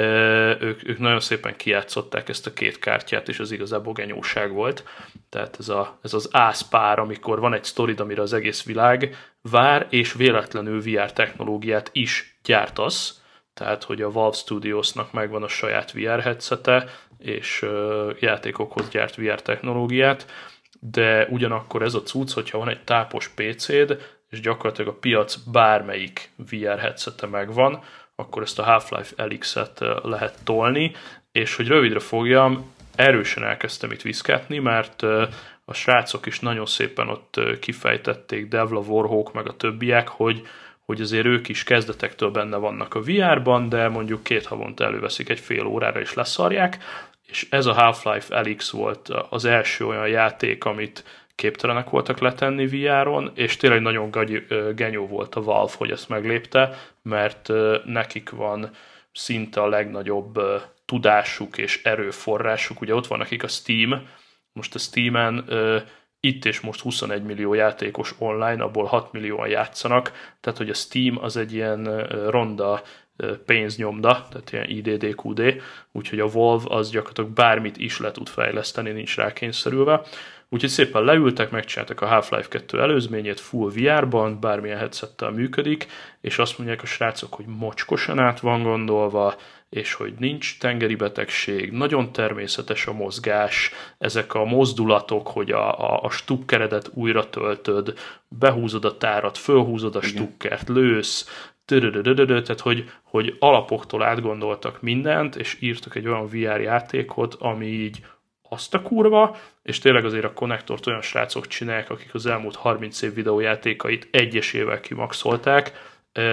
S1: ők nagyon szépen kijátszották ezt a két kártyát, és az igazából genyóság volt. Tehát ez az ászpár, amikor van egy sztorid, amire az egész világ vár, és véletlenül VR technológiát is gyártasz, tehát hogy a Valve Studiosnak megvan a saját VR headsete, és játékokhoz gyárt VR technológiát, de ugyanakkor ez a cucc, hogyha van egy tápos PC-d, és gyakorlatilag a piac bármelyik VR headsete megvan, akkor ezt a Half-Life Alyx-et lehet tolni, és hogy rövidre fogjam, erősen elkezdtem itt viszketni, mert a srácok is nagyon szépen ott kifejtették, Devla, Warhawk meg a többiek, hogy azért ők is kezdetektől benne vannak a VR-ban, de mondjuk 2 havonta előveszik egy fél órára és leszarják, és ez a Half-Life Alyx volt az első olyan játék, amit képtelenek voltak letenni VR-on, és tényleg nagyon genyó volt a Valve, hogy ezt meglépte, mert nekik van szinte a legnagyobb tudásuk és erőforrásuk. Ugye ott van nekik a Steam, most a Steamen itt és most 21 millió játékos online, abból 6 millióan játszanak, tehát hogy a Steam az egy ilyen ronda pénznyomda, tehát ilyen IDDQD, úgyhogy a Valve az gyakorlatilag bármit is le tud fejleszteni, nincs rá kényszerülve. Úgyhogy szépen leültek, megcsináltak a Half-Life 2 előzményét full VR-ban, bármilyen headsettel működik, és azt mondják a srácok, hogy mocskosan át van gondolva, és hogy nincs tengeri betegség, nagyon természetes a mozgás, ezek a mozdulatok, hogy a stukkeredet újra töltöd, behúzod a tárat, fölhúzod a stukkert, lősz, tehát hogy alapoktól átgondoltak mindent, és írtak egy olyan VR játékot, ami így azt a kurva, és tényleg azért a konnektort olyan srácok csinálják, akik az elmúlt 30 év videójátékait egyesével kimaxolták,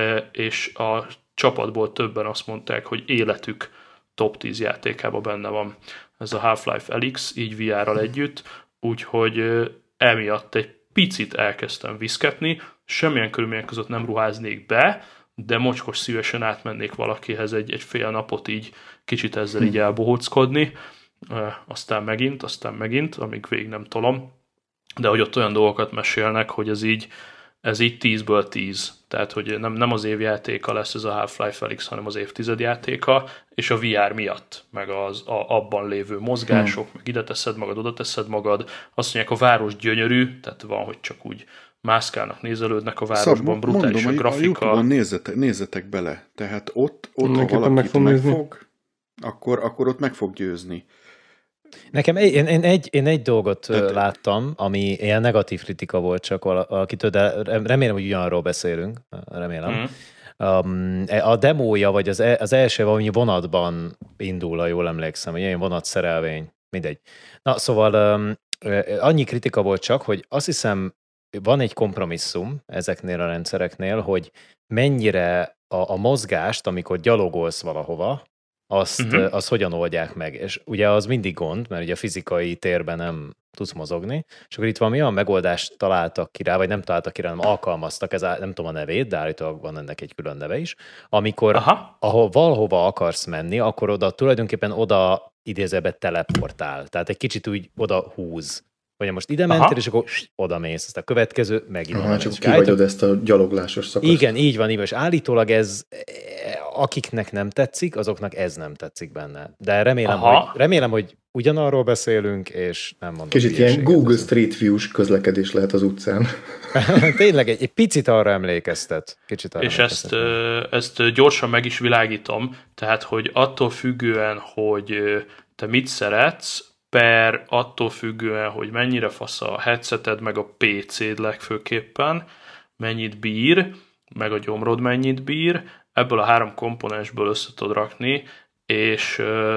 S1: és a csapatból többen azt mondták, hogy életük top 10 játékában benne van ez a Half-Life Alyx, így VR-ral együtt, úgyhogy emiatt egy picit elkezdtem viszketni, semmilyen körülmények között nem ruháznék be, de mocskos szívesen átmennék valakihez egy fél napot így kicsit ezzel így elbohóckodni, aztán megint, amíg végig nem tolom, de hogy ott olyan dolgokat mesélnek, hogy ez így 10-ből 10, tehát hogy nem az évjátéka lesz ez a Half-Life Alyx, hanem az évtized játéka, és a VR miatt, meg az abban lévő mozgások, meg ide teszed magad, oda teszed magad, azt mondják, a város gyönyörű, tehát van, hogy csak úgy mászkálnak, nézelődnek a városban, brutális a grafika.
S6: A YouTube-on nézzetek bele, tehát ott ha valakit megfog, akkor ott meg fog győzni.
S2: Nekem én egy dolgot láttam, ami ilyen negatív kritika volt csak valakitől, de remélem, hogy ugyanarról beszélünk. Remélem. A demója, vagy az első valami vonatban indul, ha jól emlékszem, ilyen vonatszerelvény, mindegy. Na, szóval annyi kritika volt csak, hogy azt hiszem, van egy kompromisszum ezeknél a rendszereknél, hogy mennyire a mozgást, amikor gyalogolsz valahova, azt hogyan oldják meg. És ugye az mindig gond, mert ugye a fizikai térben nem tudsz mozogni, és akkor itt valami olyan megoldást találtak ki rá, vagy nem találtak ki rá, hanem alkalmaztak, nem tudom a nevét, de állítólag van ennek egy külön neve is, amikor ahol valahova akarsz menni, akkor oda tulajdonképpen idézőbe teleportál. Tehát egy kicsit úgy oda húz. Vagy most ide mentél, és akkor oda mész, aztán a következő megint.
S5: Csak kivagyod ezt a gyaloglásos szakaszt.
S2: Igen, így van, és állítólag ez, akiknek nem tetszik, azoknak ez nem tetszik benne. De remélem, hogy ugyanarról beszélünk, és nem mondom.
S5: Kicsit ilyen Google Street View-s közlekedés lehet az utcán.
S2: Tényleg egy picit arra emlékeztet.
S1: És ezt gyorsan meg is világítom, tehát, hogy attól függően, hogy te mit szeretsz, attól függően, hogy mennyire fasz a headseted, meg a PC-d legfőképpen, mennyit bír, meg a gyomrod mennyit bír, ebből a 3 komponensből össze tudod rakni, és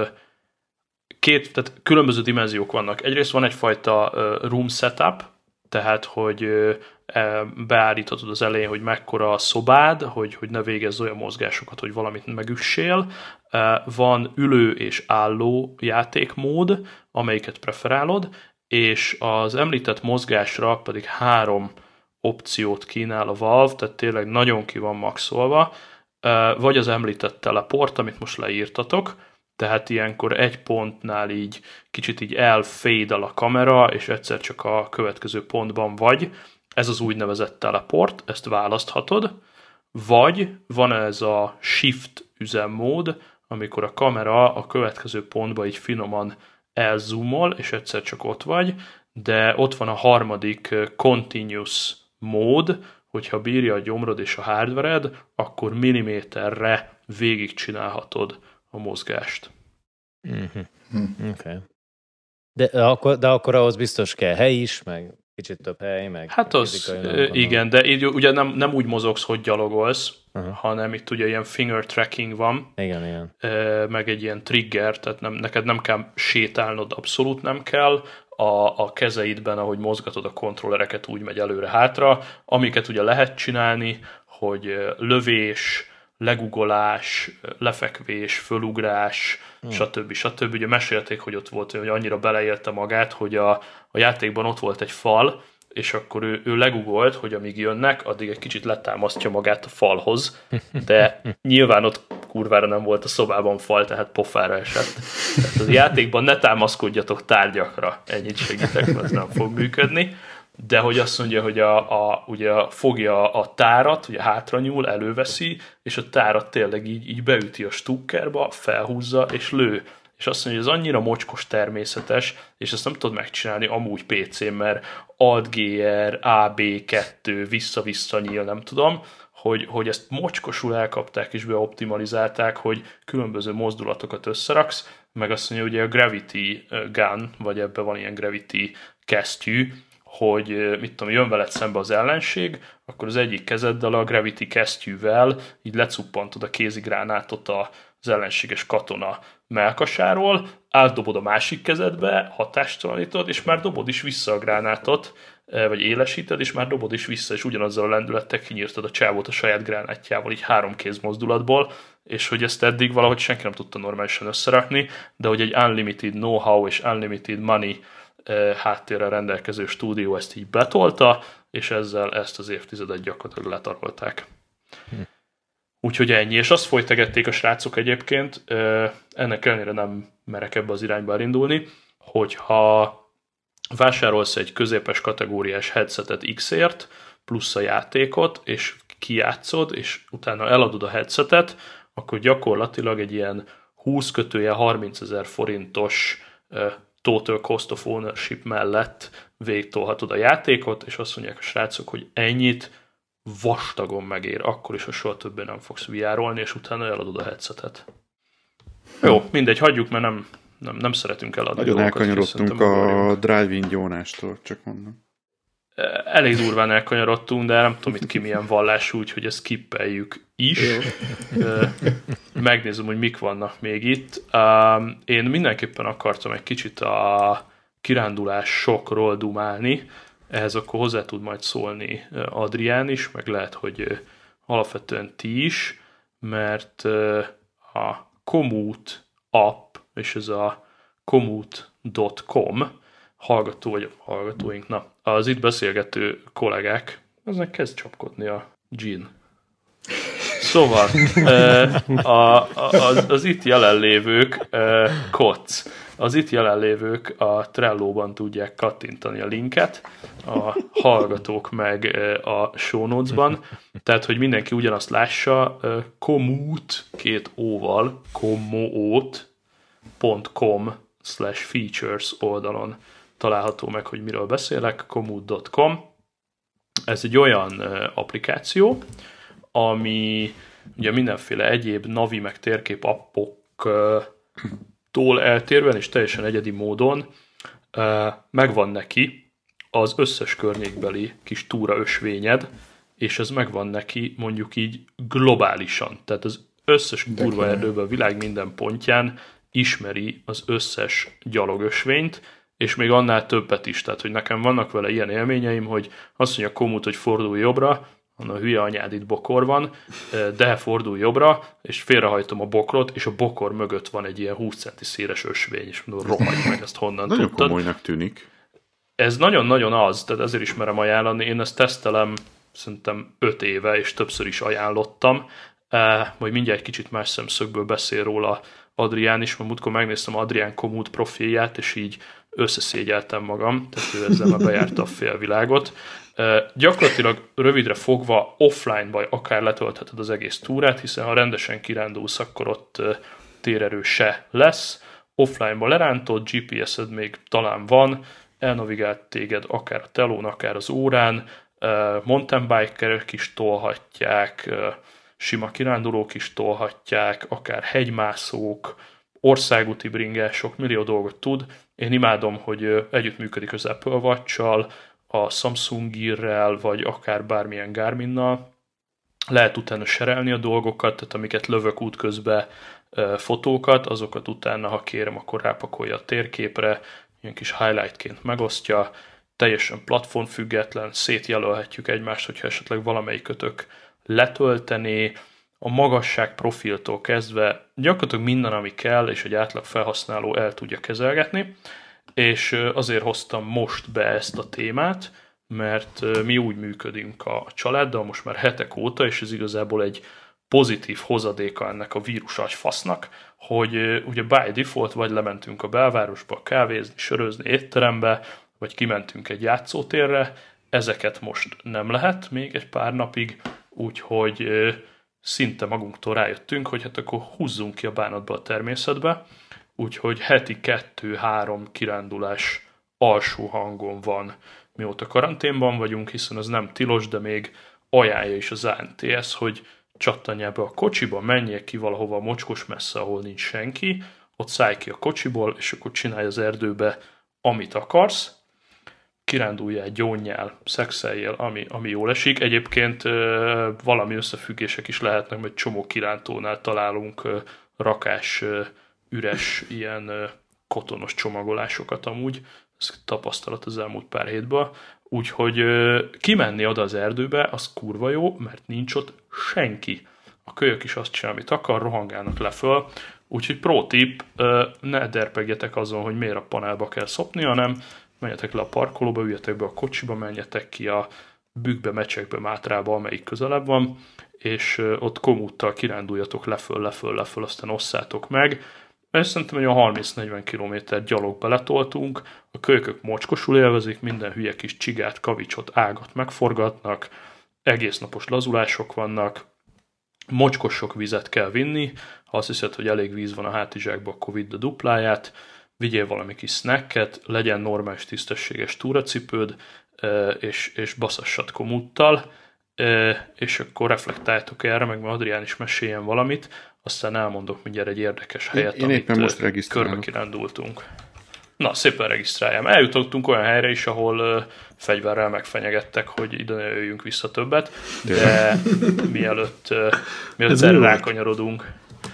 S1: tehát különböző dimenziók vannak. Egyrészt van egyfajta room setup, tehát, hogy beállíthatod az elején, hogy mekkora a szobád, hogy ne végezz olyan mozgásokat, hogy valamit megüssél. Van ülő és álló játékmód, amelyiket preferálod, és az említett mozgásra pedig 3 opciót kínál a Valve, tehát tényleg nagyon ki van maxolva, vagy az említett teleport, amit most leírtatok, tehát ilyenkor egy pontnál így kicsit így elfade-el a kamera, és egyszer csak a következő pontban vagy. Ez az úgynevezett teleport, ezt választhatod, vagy van ez a shift üzemmód, amikor a kamera a következő pontba így finoman elzoomol, és egyszer csak ott vagy, de ott van a harmadik continuous mód, hogyha bírja a gyomrod és a hardvered, akkor milliméterre végigcsinálhatod a mozgást.
S2: Okay. De akkor ahhoz biztos kell hely is, meg kicsit több hely, meg...
S1: Hát az, igen, de így ugye nem úgy mozogsz, hogy gyalogolsz, hanem itt ugye ilyen finger tracking van,
S2: igen.
S1: Meg egy ilyen trigger, tehát neked nem kell sétálnod, abszolút nem kell, a kezeidben, ahogy mozgatod a kontrollereket, úgy megy előre-hátra, amiket ugye lehet csinálni, hogy lövés, legugolás, lefekvés, fölugrás, stb. Ugye mesélték, hogy ott volt, hogy annyira beleélte magát, hogy a játékban ott volt egy fal, és akkor ő legugolt, hogy amíg jönnek, addig egy kicsit letámasztja magát a falhoz, de nyilván ott kurvára nem volt a szobában fal, tehát pofára esett. Tehát az játékban ne támaszkodjatok tárgyakra, ennyit segítek, mert ez nem fog működni. De hogy azt mondja, hogy ugye fogja a tárat, ugye hátra nyúl, előveszi, és a tárat tényleg így beüti a stukkerba, felhúzza és lő. És azt mondja, hogy ez annyira mocskos természetes, és ezt nem tudod megcsinálni amúgy PC-n, mert Alt-GR, AB2, vissza-vissza nyíl, nem tudom, hogy ezt mocskosul elkapták és beoptimalizálták, hogy különböző mozdulatokat összeraksz, meg azt mondja, hogy a Gravity Gun, vagy ebben van ilyen Gravity kesztyű, hogy mit tudom, jön veled szembe az ellenség, akkor az egyik kezeddel a Gravity kesztyűvel így lecuppantod a kézigránátot az ellenséges katona mellkasáról, átdobod a másik kezedbe, hatástalanítod, és már dobod is vissza a gránátot, vagy élesíted, és már dobod is vissza, és ugyanazzal a lendülettel kinyírtad a csávót a saját gránátjával, így 3 kézmozdulatból, és hogy ezt eddig valahogy senki nem tudta normálisan összerakni, de hogy egy unlimited know-how és unlimited money háttérrel rendelkező stúdió ezt így betolta, és ezzel ezt az évtizedet gyakorlatilag letarolták. Úgyhogy ennyi, és azt folytegették a srácok egyébként, ennek ellenére nem merek ebbe az irányba elindulni, hogyha vásárolsz egy középes kategóriás headsetet X-ért, plusz a játékot, és kijátszod, és utána eladod a headsetet, akkor gyakorlatilag egy ilyen 20-30 ezer forintos total cost of ownership mellett végigtolhatod a játékot, és azt mondják a srácok, hogy ennyit vastagon megér, akkor is, ha soha többé nem fogsz VR-olni, és utána eladod a headsetet. Jó, mindegy, hagyjuk, mert nem szeretünk eladni.
S6: Nagyon elkanyarodtunk a Drive-In gyónástól, csak mondom.
S1: Elég durván elkanyarodtunk, de nem tudom itt ki milyen vallású, úgyhogy ezt skippeljük is. Megnézem, hogy mik vannak még itt. Én mindenképpen akartam egy kicsit a kirándulásokról dumálni, ehhez akkor hozzá tud majd szólni Adrián is, meg lehet, hogy alapvetően ti is, mert a Komoot app, és ez a komoot.com hallgatóink, az itt beszélgető kollégák, aznak kezd csapkodni a gin. Szóval az itt jelenlévők az itt jelenlévők a Trello-ban tudják kattintani a linket, a hallgatók meg a show notes-ban, tehát, hogy mindenki ugyanazt lássa, Komoot 2 O-val, komoot.com/features oldalon található meg, hogy miről beszélek, komoot.com. Ez egy olyan applikáció, ami ugye mindenféle egyéb navi meg térkép appoktól eltérően és teljesen egyedi módon megvan neki az összes környékbeli kis túra ösvényed, és ez megvan neki mondjuk így globálisan. Tehát az összes kurva erdőben a világ minden pontján ismeri az összes gyalogösvényt, és még annál többet is. Tehát, hogy nekem vannak vele ilyen élményeim, hogy azt mondja Komoot, hogy fordulj jobbra, a hülye anyád itt bokor van, de fordulj jobbra, és félrehajtom a bokrot, és a bokor mögött van egy ilyen 20 centi széles ösvény, és mondom, rohagy meg, ezt honnan
S6: nagyon
S1: tudtad.
S6: Nagyon komolynak tűnik.
S1: Ez nagyon-nagyon az, tehát ezért is merem ajánlani. Én ezt tesztelem szerintem 5 éve, és többször is ajánlottam. Majd mindjárt egy kicsit más szemszögből beszél róla Adrián is, mert múltkor megnéztem Adrián Komoot profilját, és így összeszégyeltem magam, tehát ő ezzel már bejárta a félvilágot. Gyakorlatilag rövidre fogva offline-ba akár letöltheted az egész túrát, hiszen ha rendesen kirándulsz, akkor ott térerő se lesz. Offline-ba lerántod, GPS-ed még talán van, elnavigált téged akár a telón, akár az órán, mountain bikerek is tolhatják, sima kirándulók is tolhatják, akár hegymászók, országúti bringások, millió dolgot tud. Én imádom, hogy együttműködik az Apple Watch-sal, a Samsung Gear-rel, vagy akár bármilyen Garmin-nal, lehet utána serelni a dolgokat, tehát amiket lövök útközben fotókat, azokat utána, ha kérem, akkor rápakolja a térképre, ilyen kis highlightként megosztja, teljesen platformfüggetlen, szétjelölhetjük egymást, hogyha esetleg valamelyikötök letöltené, a magasság profiltól kezdve gyakorlatilag minden, ami kell, és egy átlag felhasználó el tudja kezelgetni, és azért hoztam most be ezt a témát, mert mi úgy működünk a családdal most már hetek óta, és ez igazából egy pozitív hozadéka ennek a vírus agyfasznak, hogy ugye by default vagy lementünk a belvárosba kávézni, sörözni, étterembe, vagy kimentünk egy játszótérre, ezeket most nem lehet még egy pár napig, úgyhogy szinte magunktól rájöttünk, hogy hát akkor húzzunk ki a bánatba a természetbe, úgyhogy heti 2-3 kirándulás alsó hangon van, mióta karanténban vagyunk, hiszen az nem tilos, de még ajánlja is az ANTS, hogy csattanjál be a kocsiba, menjél ki valahova mocskos messze, ahol nincs senki, ott szállj ki a kocsiból, és akkor csinálj az erdőbe, amit akarsz, kiránduljál, gyónnyál, szexeljél, ami jól esik. Egyébként valami összefüggések is lehetnek, mert csomó kirántónál találunk rakás, üres, ilyen kotonos csomagolásokat amúgy. Ez tapasztalat az elmúlt pár hétben. Úgyhogy kimenni oda az erdőbe, az kurva jó, mert nincs ott senki. A kölyök is azt csinál, amit akar, rohangálnak le föl. Úgyhogy pro tip, ne derpegjetek azon, hogy miért a panelba kell szopni, hanem menjetek le a parkolóba, üljetek be a kocsiba, menjetek ki a Bükkbe, Mecsekbe, Mátrába, amelyik közelebb van, és ott komúttal kiránduljatok leföl, aztán osszátok meg. És szerintem olyan 30-40 kilométer gyalog beletoltunk, a kölykök mocskosul élvezik, minden hülye kis csigát, kavicsot, ágat megforgatnak, egész napos lazulások vannak, mocskos sok vizet kell vinni, ha azt hiszed, hogy elég víz van a hátizsákban, akkor vidd a dupláját, vigyél valami kis snacket, legyen normális, tisztességes túracipőd, és baszassad komúttal, és akkor reflektáljátok erre, meg Adrián is meséljen valamit, aztán elmondok mindjárt egy érdekes helyet,
S6: én éppen most
S1: körbe kirándultunk. Na, szépen regisztráljam. Eljutottunk olyan helyre is, ahol fegyverrel megfenyegettek, hogy ide ne jöjjünk vissza többet, de mielőtt erre rákanyarodunk.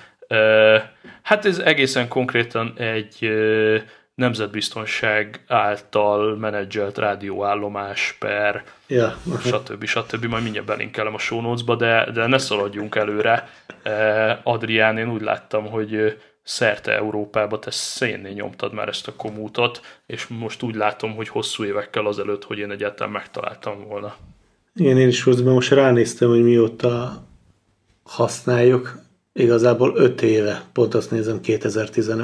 S1: Hát ez egészen konkrétan egy nemzetbiztonság által menedzselt rádióállomás per stb. Majd mindjárt belinkelem a show notes-ba, de ne szaladjunk előre. Adrián, én úgy láttam, hogy szerte Európába te szénné nyomtad már ezt a komútot, és most úgy látom, hogy hosszú évekkel azelőtt, hogy én egyáltalán megtaláltam volna.
S4: Igen, én is most ránéztem, hogy mióta használjuk. Igazából 5 éve, pont azt nézem, 2015.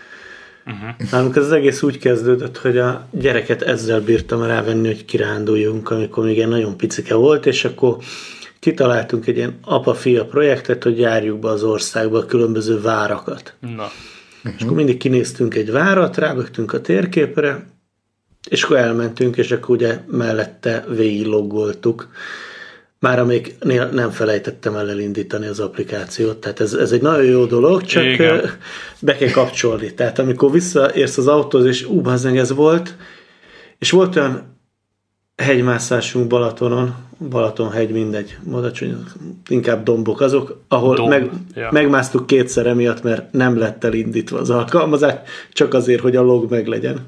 S4: Nálunk ez az egész úgy kezdődött, hogy a gyereket ezzel bírtam rávenni, hogy kiránduljunk, amikor még ilyen nagyon picike volt, és akkor kitaláltunk egy ilyen apa-fia projektet, hogy járjuk be az országba a különböző várakat.
S1: Na.
S4: És akkor mindig kinéztünk egy várat, rábögtünk a térképre, és akkor elmentünk, és akkor ugye mellette végigloggoltuk. Már amíg nem felejtettem el elindítani az applikációt, tehát ez egy nagyon jó dolog, csak be kell kapcsolni. Tehát amikor visszaérsz az autóhoz, és bazdmeg ez volt, és volt olyan hegymászásunk Balatonon, Balatonhegy, mindegy, Madacsony, inkább dombok azok, ahol megmásztuk 2-szer emiatt, mert nem lett elindítva az alkalmazás, csak azért, hogy a log meglegyen.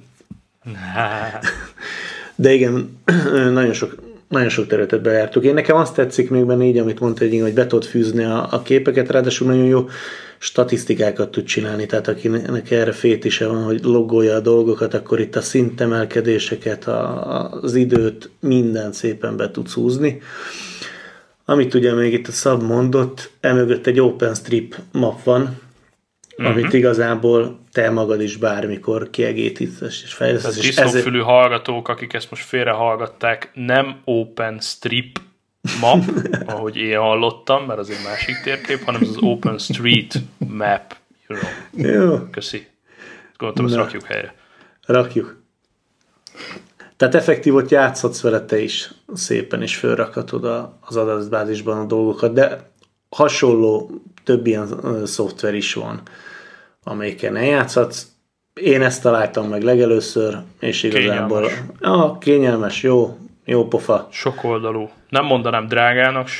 S4: De igen, nagyon sok területet bejártuk. Én nekem azt tetszik még benne így, amit mondta, hogy be tudod fűzni a képeket, ráadásul nagyon jó statisztikákat tud csinálni, tehát akinek erre fétise van, hogy loggolja a dolgokat, akkor itt a szintemelkedéseket, az időt, mindent szépen be tudsz húzni. Amit ugye még itt a Szab mondott, emögött egy OpenStreet map van, amit igazából te magad is bármikor kiegészítesz és fejlesztesz.
S1: Tehát disznófülű hallgatók, akik ezt most félrehallgatták, nem OpenStreet map, ahogy én hallottam, mert az egy másik térkép, hanem ez az OpenStreet map.
S4: Jó.
S1: Köszi. Gondoltam, ezt rakjuk helyre.
S4: Rakjuk. Tehát effektív, hogy játszhatsz vele te is szépen, és fölrakhatod az adatbázisban a dolgokat, de hasonló több ilyen szoftver is van, amelyiken eljátszhatsz. Én ezt találtam meg legelőször, és igazából kényelmes, jó pofa.
S1: Sokoldalú. Nem mondanám drágának se,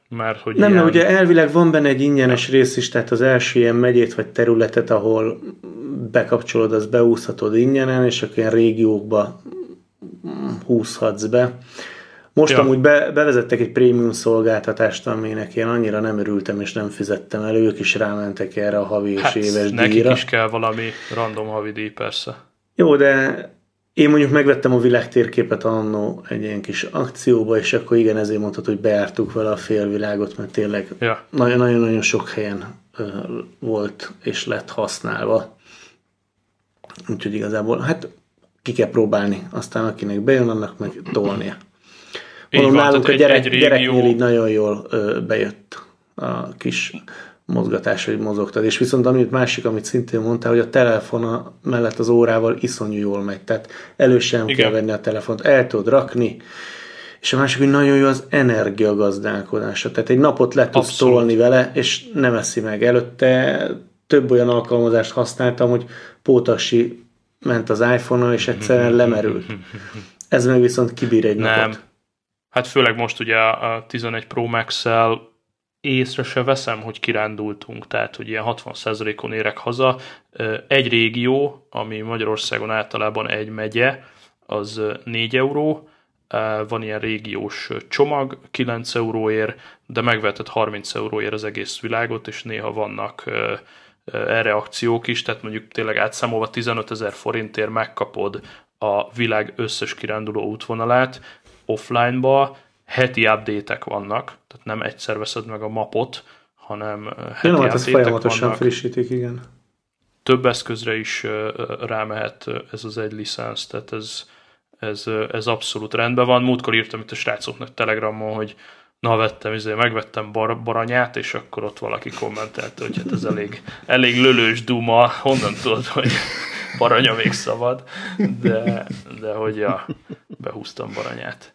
S1: Mert hogy
S4: nem, mert ugye elvileg van benne egy ingyenes rész is, tehát az első ilyen megyét vagy területet, ahol bekapcsolod, az beúszhatod ingyenesen, és akkor ilyen régiókba húzhatsz be. Most amúgy bevezettek egy prémium szolgáltatást, aminek én annyira nem örültem, és nem fizettem el. Ők is rámentek erre a havi és éves díjra.
S1: Nekik is kell valami random havi díj, persze.
S4: Jó, de én mondjuk megvettem a világtérképet annó egy ilyen kis akcióba, és akkor igen, ezért mondtad, hogy beártuk vele a félvilágot, mert tényleg nagyon-nagyon sok helyen volt és lett használva. Úgyhogy igazából, hát ki kell próbálni, aztán akinek bejön, annak meg tolnia. Mondom, nálunk a gyereknél így nagyon jól bejött a kis mozgatás, hogy mozogtad. És viszont amit szintén mondtál, hogy a telefon mellett az órával iszonyú jól megy. Tehát elősen kell venni a telefont, el tudod rakni, és a másik, hogy nagyon jó az energiagazdálkodása. Tehát egy napot le tudsz tolni vele, és nem eszi meg. Előtte több olyan alkalmazást használtam, hogy pótasi ment az iPhone-on, és egyszerűen lemerült. Ez meg viszont kibír egy napot.
S1: Hát főleg most ugye a 11 Pro Max-szel észre se veszem, hogy kirándultunk, tehát hogy ilyen 60%-on érek haza. Egy régió, ami Magyarországon általában egy megye, az 4 euró, van ilyen régiós csomag, 9 euróért, de megvetett 30 euróért az egész világot, és néha vannak erre akciók is, tehát mondjuk tényleg átszámolva 15 000 forintért megkapod a világ összes kiránduló útvonalát offline-ba, heti update-ek vannak, tehát nem egyszer veszed meg a mapot, hanem heti update-ek
S4: ezt folyamatosan frissítik, igen.
S1: Több eszközre is rámehet ez az egy licensz, tehát ez abszolút rendben van. Múltkor írtam itt a srácoknak Telegramon, hogy megvettem baranyát, és akkor ott valaki kommentelte, hogy hát ez elég lölős duma, honnan tudod, hogy baranya még szabad, de hogy behúztam baranyát.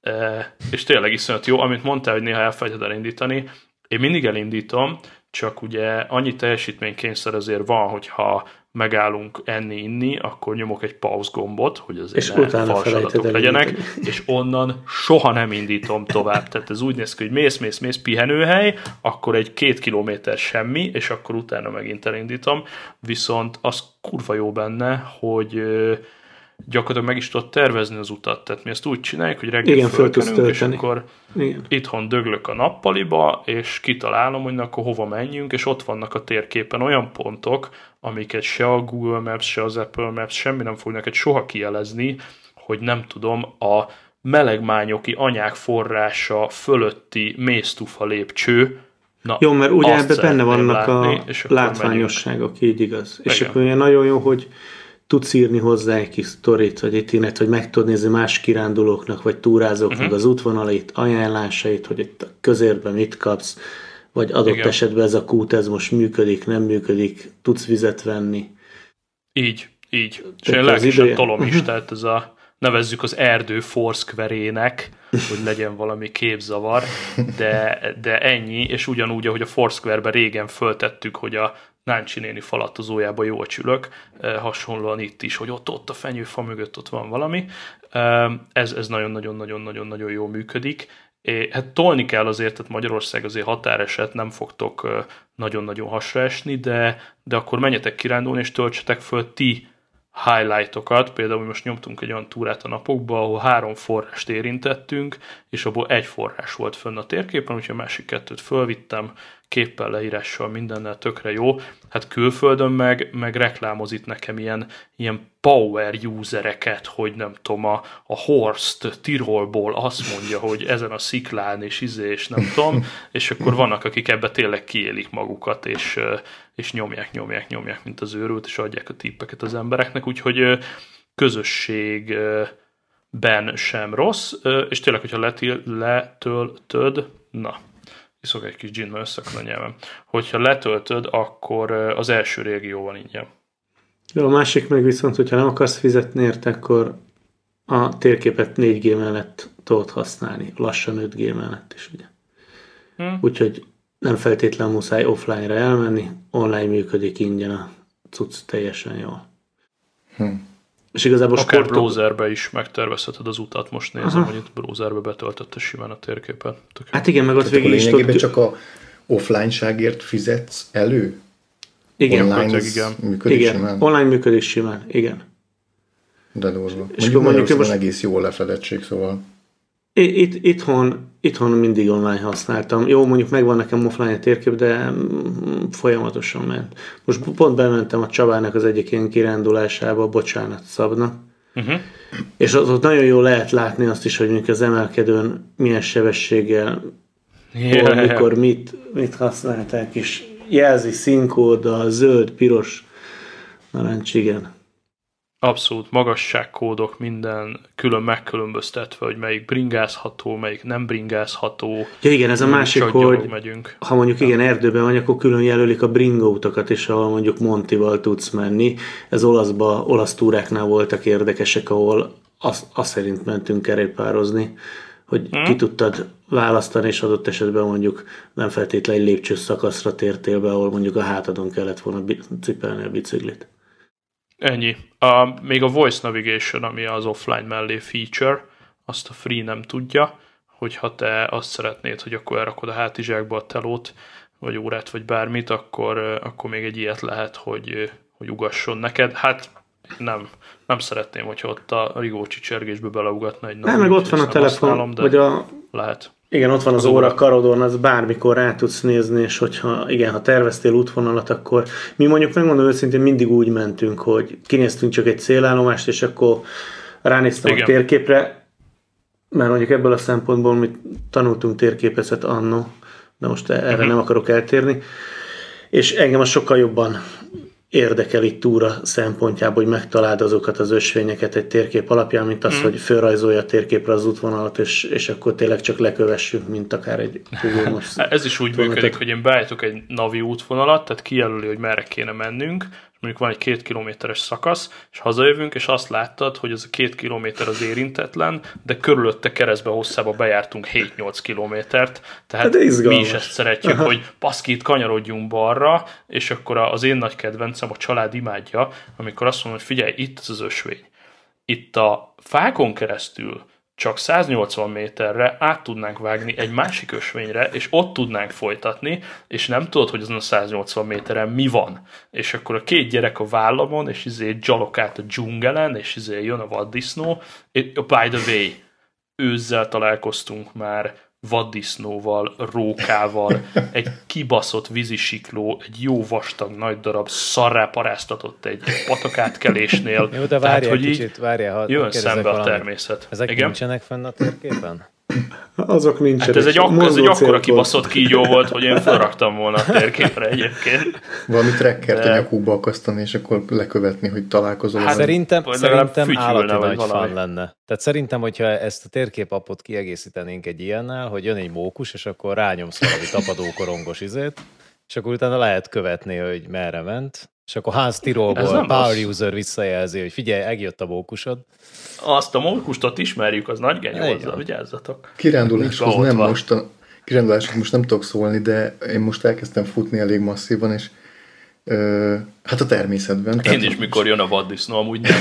S1: És tényleg iszonyat jó, amit mondtál, hogy néha elfelejted elindítani, én mindig elindítom, csak ugye annyi teljesítménykényszer azért van, hogyha megállunk enni-inni, akkor nyomok egy pause gombot, hogy azért ne farsadatok legyenek, és onnan soha nem indítom tovább. Tehát ez úgy néz ki, hogy mész, pihenőhely, akkor egy 2 kilométer semmi, és akkor utána megint elindítom. Viszont az kurva jó benne, hogy gyakorlatilag meg is tudod tervezni az utat. Tehát mi ezt úgy csináljuk, hogy reggel fölkelünk, és akkor itthon döglök a nappaliba, és kitalálom, hogy akkor hova menjünk, és ott vannak a térképen olyan pontok, amiket se a Google Maps, se az Apple Maps semmi nem fog neked soha kijelezni, hogy nem tudom, a melegmányoki anyák forrása fölötti méztufa lépcső. Na,
S4: jó, mert ugye ebben benne vannak látni, a látványosságok, így igaz. Igen. És akkor ugye nagyon jó, hogy tudsz írni hozzá egy kis sztorit, vagy egy tényleg, hogy meg tudod nézni más kirándulóknak, vagy túrázóknak az útvonalait, ajánlásait, hogy itt a közérben mit kapsz, vagy adott esetben ez a kút, ez most működik, nem működik, tudsz vizet venni. Így. És én lelkesen tolom is, tehát ez nevezzük az erdő Foursquare-ének, hogy legyen valami képzavar, de ennyi, és ugyanúgy, ahogy a Foursquare-ben régen föltettük, hogy a Náncsi néni falatozójában jó a csülök, hasonlóan itt is, hogy ott a fenyőfa mögött ott van valami. Ez nagyon-nagyon-nagyon-nagyon jól működik. Hát tolni kell azért, tehát Magyarország azért határeset, nem fogtok nagyon-nagyon hasra esni, de akkor menjetek kirándulni, és töltsetek föl ti highlightokat. Például most nyomtunk egy olyan túrát a napokban, ahol 3 forrást érintettünk, és abból 1 forrás volt fönn a térképen, úgyhogy a másik 2-t fölvittem, képpel, leírással, mindennel tökre jó. Hát külföldön meg reklámozik nekem ilyen power usereket, hogy nem tudom, a Horst Tirolból azt mondja, hogy ezen a sziklán és nem tudom, és akkor vannak, akik ebbe tényleg kiélik magukat, és nyomják, mint az őrült, és adják a tippeket az embereknek, úgyhogy közösségben sem rossz, és tényleg, hogyha letöltöd, iszok egy kis gin, mert összekön a nyelvem. Hogyha letöltöd, akkor az első régió van ingyen. Jó, a másik meg viszont, hogyha nem akarsz fizetni érte, akkor a térképet 4G mellett tudod használni, lassan 5G mellett is, ugye. Úgyhogy nem feltétlenül muszáj offline-ra elmenni, online működik ingyen a cucc teljesen jól. És igazából
S1: akár browserbe is megtervezheted az utat, most nézem, hogy itt browserbe betöltötte simán a térképet.
S4: Hát igen, meg ott
S5: végül is lényegében csak a offline-ságért fizetsz elő?
S4: Igen.
S5: Online működik simán?
S4: Online működik simán, igen.
S5: De durva. Mondjuk most egész jó lefedettség, szóval.
S4: Itthon mindig online használtam. Jó, mondjuk megvan nekem offline térkép, de folyamatosan ment. Most pont bementem a Csabának az egyik ilyen kirándulásába, bocsánat Szabna. És ott nagyon jól lehet látni azt is, hogy mondjuk az emelkedőn milyen sebességgel, mikor mit használták, és jelzi színkóddal, zöld, piros, narancs, igen.
S1: Abszolút, magasságkódok, minden külön megkülönböztetve, hogy melyik bringázható, melyik nem bringázható.
S4: Ja igen, ez a másik, hogy megyünk. Ha mondjuk igen, erdőben vagy, akkor külön jelölik a bringautakat is, ahol mondjuk Montival tudsz menni. Ez olasz túráknál voltak érdekesek, ahol azt szerint mentünk kerékpározni, hogy ki tudtad választani, és adott esetben mondjuk nem feltétlenül egy lépcsőszakaszra tértél be, ahol mondjuk a hátadon kellett volna cipelni a biciklit.
S1: Ennyi. Még a Voice Navigation, ami az offline mellé feature, azt a Free nem tudja, hogyha te azt szeretnéd, hogy akkor elrakod a hátizsákba a telót, vagy órát, vagy bármit, akkor még egy ilyet lehet, hogy ugasson neked. Hát nem szeretném, hogyha ott a rigócsi csergésbe beleugatna egy
S4: meg ott van a telefon, vagy
S1: lehet.
S4: Igen, ott van az óra karodon, az bármikor rá tudsz nézni, és ha terveztél útvonalat, akkor mi mondjuk megmondom őszintén mindig úgy mentünk, hogy kinéztünk csak egy célállomást, és akkor ránéztem a térképre, mert mondjuk ebből a szempontból mi tanultunk térképezet annó, de most erre nem akarok eltérni, és engem az sokkal jobban érdekel itt túra szempontjából, hogy megtaláld azokat az ösvényeket egy térkép alapján, mint az, hogy felrajzolja a térképre az útvonalat, és akkor tényleg csak lekövessünk, mint akár egy Google Maps.
S1: Ez is úgy működik, hogy én beállítok egy navi útvonalat, tehát kijelöli, hogy merre kéne mennünk, mondjuk van egy 2 kilométeres szakasz, és hazajövünk, és azt láttad, hogy az a 2 kilométer az érintetlen, de körülötte keresztbe hosszába bejártunk 7-8 kilométert, tehát mi is ezt szeretjük, hogy paszkít, kanyarodjunk balra, és akkor az én nagy kedvencem, a család imádja, amikor azt mondom, hogy figyelj, itt az ösvény. Itt a fákon keresztül csak 180 méterre át tudnánk vágni egy másik ösvényre, és ott tudnánk folytatni, és nem tudod, hogy azon a 180 méteren mi van. És akkor a 2 gyerek a vállamon, és gyalok át a dzsungelen, és jön a vaddisznó. By the way, őzzel találkoztunk már vaddisznóval, rókával, egy kibaszott vízisikló, egy jó vastag nagy darab szarrá paráztatott egy patakátkelésnél.
S2: Jó, de várjál hogy kicsit, várjál.
S1: Jön szembe a természet.
S2: Ezek igen? Nincsenek fenn a térképen?
S4: Azok nincsenek.
S1: Hát ez egy akkora kibaszott kígyó volt, hogy én felraktam volna a térképre egyébként.
S5: Valami trekkert a nyakukba akasztani, és akkor lekövetni, hogy találkozol.
S2: Hát szerintem állati nagy fan lenne. Tehát szerintem, hogyha ezt a térképappot kiegészítenénk egy ilyennel, hogy jön egy mókus, és akkor rányomsz valami tapadókorongos izét, és akkor utána lehet követni, hogy merre ment, és akkor Hans Tirolból Power User visszajelzi, hogy figyelj, megjött a mókusod.
S1: Azt a mókustot ismerjük, az nagy genyó, azzal vigyázzatok.
S5: Kiránduláshoz most nem tudok szólni, de én most elkezdtem futni elég masszívan, és hát a természetben.
S1: Én is, mikor jön a vaddisznó, amúgy nem.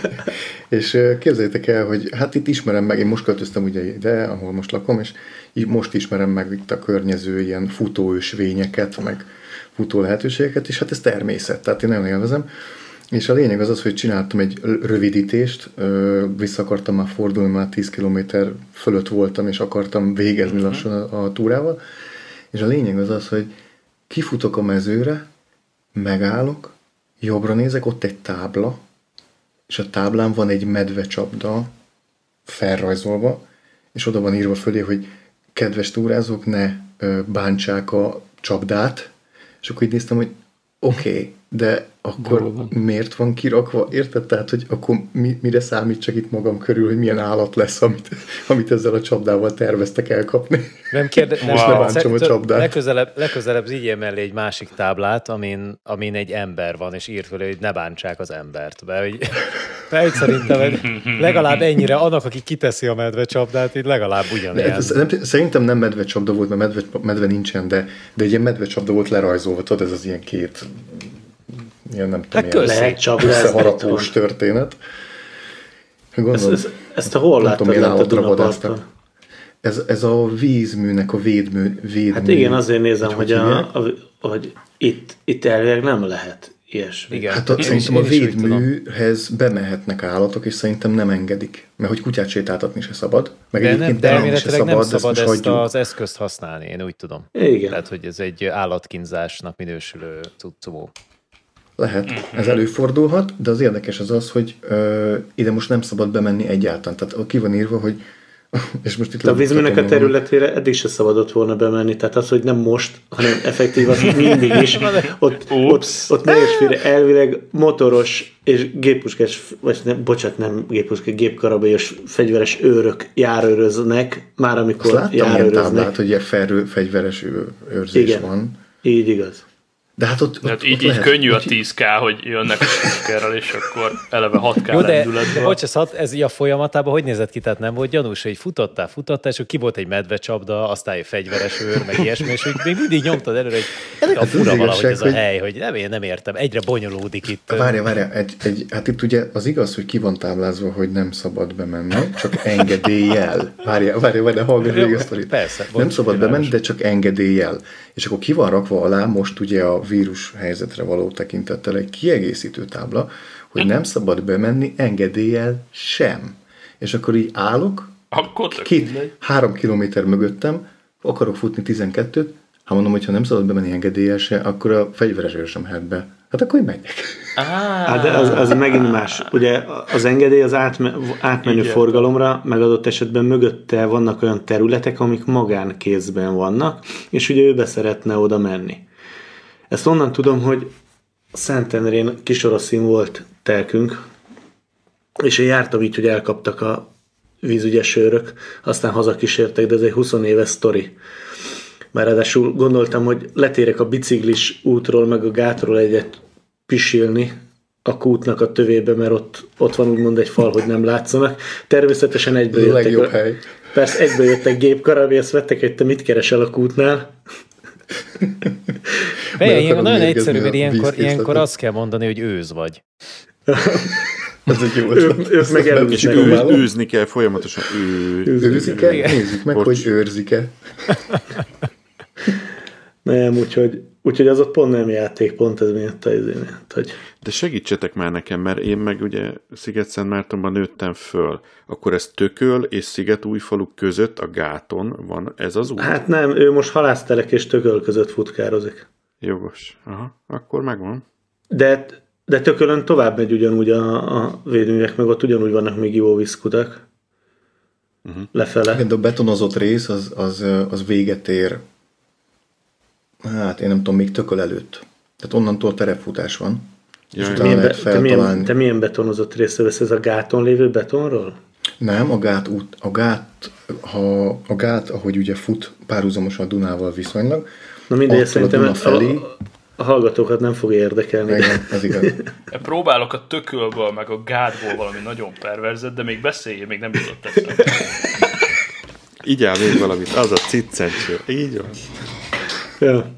S5: És képzeljétek el, hogy hát itt ismerem meg, én most költöztem ugye ide, ahol most lakom, és most ismerem meg itt a környező ilyen futóösvényeket, meg futó lehetőségeket, és hát ez természet, tehát én nagyon élvezem. És a lényeg az, hogy csináltam egy rövidítést, vissza akartam már fordulni, már 10 kilométer fölött voltam, és akartam végezni lassan a túrával. És a lényeg az, hogy kifutok a mezőre, megállok, jobbra nézek, ott egy tábla, és a táblán van egy medvecsapda felrajzolva, és oda van írva fölé, hogy kedves túrázók, ne bántsák a csapdát, és akkor így néztem, hogy oké, de akkor miért van kirakva? Érted? Tehát, hogy akkor mire számít csak itt magam körül, hogy milyen állat lesz, amit ezzel a csapdával terveztek elkapni.
S2: Nem kérdezem,
S5: most ne bántsom a csapdát.
S2: Legközelebb vigyél mellé egy másik táblát, amin egy ember van, és írt fel, hogy ne bántsák az embert. Mert szerintem legalább ennyire annak, aki kiteszi a medvecsapdát, így legalább ugyanilyen.
S5: Szerintem nem medvecsapda volt, mert medve nincsen, de egy ilyen medvecsapda volt lerajzolva, tudod, ez az ilyen két ilyen nem tudom, ilyen összeharapós történet.
S4: Ezt a hol láttad lent a Dunaparton?
S5: Ez a vízműnek a védmű.
S4: Hát igen, azért nézem, hogy itt elvileg nem lehet ilyesmi.
S2: Igen.
S5: Hát szerintem a védműhez bemehetnek állatok, és szerintem nem engedik. Mert hogy kutyát sétáltatni se szabad. Meg
S2: de elméletileg nem szabad ezt az eszközt használni, én úgy tudom.
S4: Igen.
S2: Tehát, hogy ez egy állatkínzásnak minősülő cuccó.
S5: Lehet, ez előfordulhat, de az érdekes az, hogy ide most nem szabad bemenni egyáltalán. Tehát ki van írva, hogy és most itt
S4: a vízműnek a területére eddig se szabadott volna bemenni, tehát az, hogy nem most, hanem effektív az mindig is. Ott nehézfélre elvileg motoros és géppuskás, vagy nem géppuskás, gépkarabélyos fegyveres őrök járőröznek, már amikor járőröznek.
S5: Táblát, hogy ilyen fegyveres őrzés
S4: igen,
S5: van.
S4: Így igaz.
S5: De hát ott
S1: így könnyű a 10K, hogy jönnek a puskerrel, és akkor eleve 6K lendületben.
S2: Bocs, ez így a folyamatában hogy nézett ki? Tehát nem volt gyanús, hogy futottál, és akkor ki volt egy medvecsapda, aztán egy fegyveres őr, meg ilyesmi, és hogy még mindig nyomtad előre, hogy ez a fura valahogy ez a hely, hogy nem értem, egyre bonyolódik itt.
S5: Várja, hát itt ugye az igaz, hogy ki van táblázva, hogy nem szabad bemenni, csak engedéllyel. Várja, hallgass végig a sztorit.
S2: Persze.
S5: Nem szabad bemenni, de csak engedéllyel. És akkor ki van rakva alá most ugye a vírus helyzetre való tekintettel egy kiegészítő tábla, hogy nem szabad bemenni engedéllyel sem. És akkor így állok, 3 kilométer mögöttem, akarok futni 12-t, ha mondom, hogy ha nem szabad bemenni engedéllyel se, akkor a fegyveres őr sem mehet be. Hát akkor így megyek.
S4: De az megint más. Ugye az engedély az átmenő forgalomra, meg adott esetben mögötte vannak olyan területek, amik magánkézben vannak, és ugye ő be szeretne oda menni. Ezt onnan tudom, hogy Szentendrén Kisoroszin volt telkünk, és én jártam így, hogy elkaptak a vízügyes őrök, aztán hazakísértek, de ez egy 20 éves sztori. Már ráadásul gondoltam, hogy letérek a biciklis útról, meg a gátról egyet pisilni a kútnak a tövébe, mert ott van úgymond egy fal, hogy nem látszanak. Természetesen egyből jöttek.
S5: Legjobb hely.
S4: Persze egyből jöttek gépkarabé, ezt vettek, hogy te mit keresel a kútnál.
S2: Nagyon egyszerű, mert ilyenkor azt kell mondani, hogy őz vagy.
S5: Ez egy jó
S4: ők meg elúznak.
S6: Őzni kell folyamatosan.
S5: Őzik-e? Nézzük meg, hogy őrzik-e.
S4: Nem, úgyhogy az ott pont nem játék, pont ez miatt az hogy...
S6: De segítsetek már nekem, mert én meg ugye Sziget-Szentmártonban nőttem föl. Akkor ez Tököl és Szigetújfalu között a gáton van ez az út?
S4: Hát nem, ő most Halásztelek és Tököl között futkározik.
S6: Jogos. Aha, akkor megvan.
S4: De Tökölön tovább megy ugyanúgy a védművek, meg ott ugyanúgy vannak még jó vízkutak. Lefele.
S5: De a betonozott rész az véget ér. Hát én nem tudom, még Tököl előtt. Tehát onnantól terepfutás van.
S4: Te milyen betonozott részre vesz? Ez a gáton lévő betonról?
S5: Nem, a gát, ahogy ugye fut párhuzamosan a Dunával viszonylag.
S4: Na mindegy, szerintem a hallgatókat nem fog érdekelni.
S5: Igen, ez igaz.
S1: Próbálok a Tökölből, meg a gátból valami nagyon perverzet, de még beszéljél, még nem jutott eszembe.
S6: Így áll még valamit, az a ciccencső. Így van.
S4: Ja.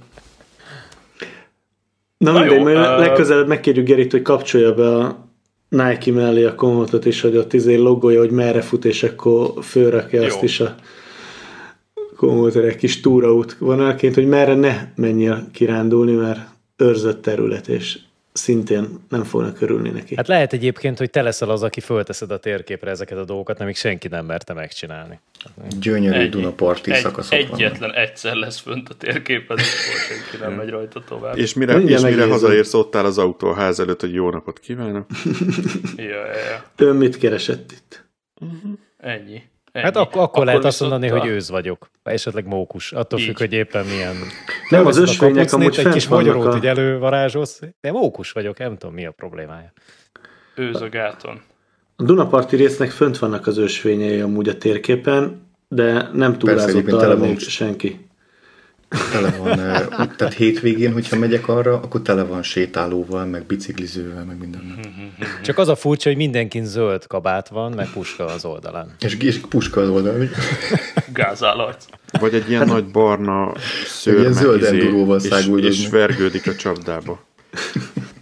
S4: Na mindegy, mert legközelebb megkérjük Gerit, hogy kapcsolja be a Nike mellé a Komotot is, hogy ott logolja, hogy merre fut, és akkor fölrakja azt is a Komotra egy kis túraút vonalként, hogy merre ne menjél kirándulni, mert őrzött terület, és szintén nem fognak örülni neki.
S2: Hát lehet egyébként, hogy te leszel az, aki fölteszed a térképre ezeket a dolgokat, amíg senki nem merte megcsinálni.
S5: Gyönyörű Dunaparti szakaszok
S1: egyetlen egyszer lesz fönt a térképen, és senki nem megy rajta tovább.
S6: És mire hazaérsz, ott áll az autó a ház előtt, hogy jó napot kívánok.
S1: Ja.
S4: Ön mit keresett itt?
S1: Ennyi.
S2: Hát akkor lehet azt mondani, hogy őz vagyok. Esetleg mókus. Attól függ, hogy éppen milyen.
S4: Nem, az ösvények amúgy
S2: egy kis magyarót így elővarázsolsz. De mókus vagyok, nem tudom, mi a problémája.
S1: Őz a gáton.
S4: A Dunaparti résznek fönt vannak az ösvényei amúgy a térképen, de nem túlázott arra még senki.
S5: Tele van, tehát hétvégén, hogyha megyek arra, akkor tele van sétálóval, meg biciklizővel, meg mindennel.
S2: Csak az a furcsa, hogy mindenkin zöld kabát van, meg puska az oldalán.
S5: És puska az oldalán.
S1: Gázállat.
S6: Vagy egy ilyen nagy barna szőr,
S5: zöld enduróval
S6: és vergődik a csapdába.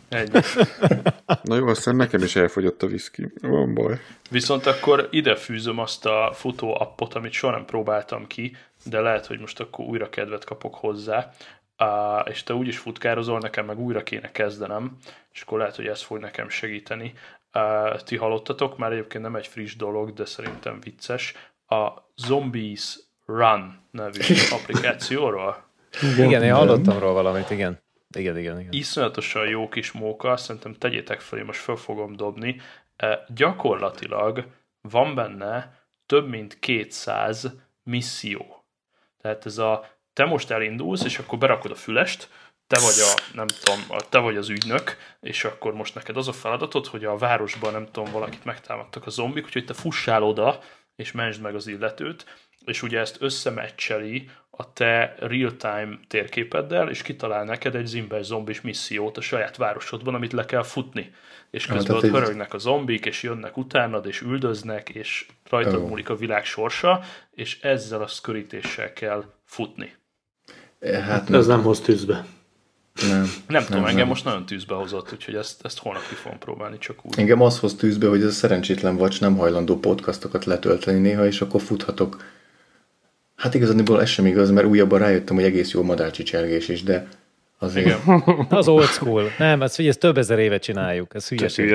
S1: Ennyi.
S6: Na jó, aztán nekem is elfogyott a viszki. Van baj.
S1: Viszont akkor ide fűzöm azt a futó appot, amit soha nem próbáltam ki, de lehet, hogy most akkor újra kedvet kapok hozzá. És te úgyis futkározol, nekem meg újra kéne kezdenem, és akkor lehet, hogy ez fog nekem segíteni. Ti hallottatok, már egyébként nem egy friss dolog, de szerintem vicces. A Zombies Run nevű applikációról.
S2: Igen, én hallottam róla valamit, igen. Igen.
S1: Iszonyatosan jó kis móka, szerintem tegyétek fel, én most föl fogom dobni. Gyakorlatilag van benne több mint 200 misszió. Tehát ez te most elindulsz, és akkor berakod a fülest, te vagy az ügynök, és akkor most neked az a feladatod, hogy a városban, nem tudom, valakit megtámadtak a zombik, úgyhogy te fussál oda, és mentsd meg az illetőt, és ugye ezt összemeccseli a te real-time térképeddel, és kitalál neked egy zimbes zombis missziót a saját városodban, amit le kell futni. És közben ott hörögnek a zombik, és jönnek utánad, és üldöznek, és rajtad múlik a világ sorsa, és ezzel a szkörítéssel kell futni.
S4: Hát ez nem hoz tűzbe.
S1: Nem tudom, engem most nagyon tűzbe hozott, úgyhogy ezt holnap ki fogom próbálni, csak úgy.
S5: Engem az hoz tűzbe, hogy ez a szerencsétlen vacs nem hajlandó podcastokat letölteni néha, és akkor futhatok. Hát igazából ez sem igaz, mert újabban rájöttem, hogy egész jó madárcsicsergés is, de azért...
S2: Az old school. Nem, ezt több ezer éve csináljuk. Ez hülyeség.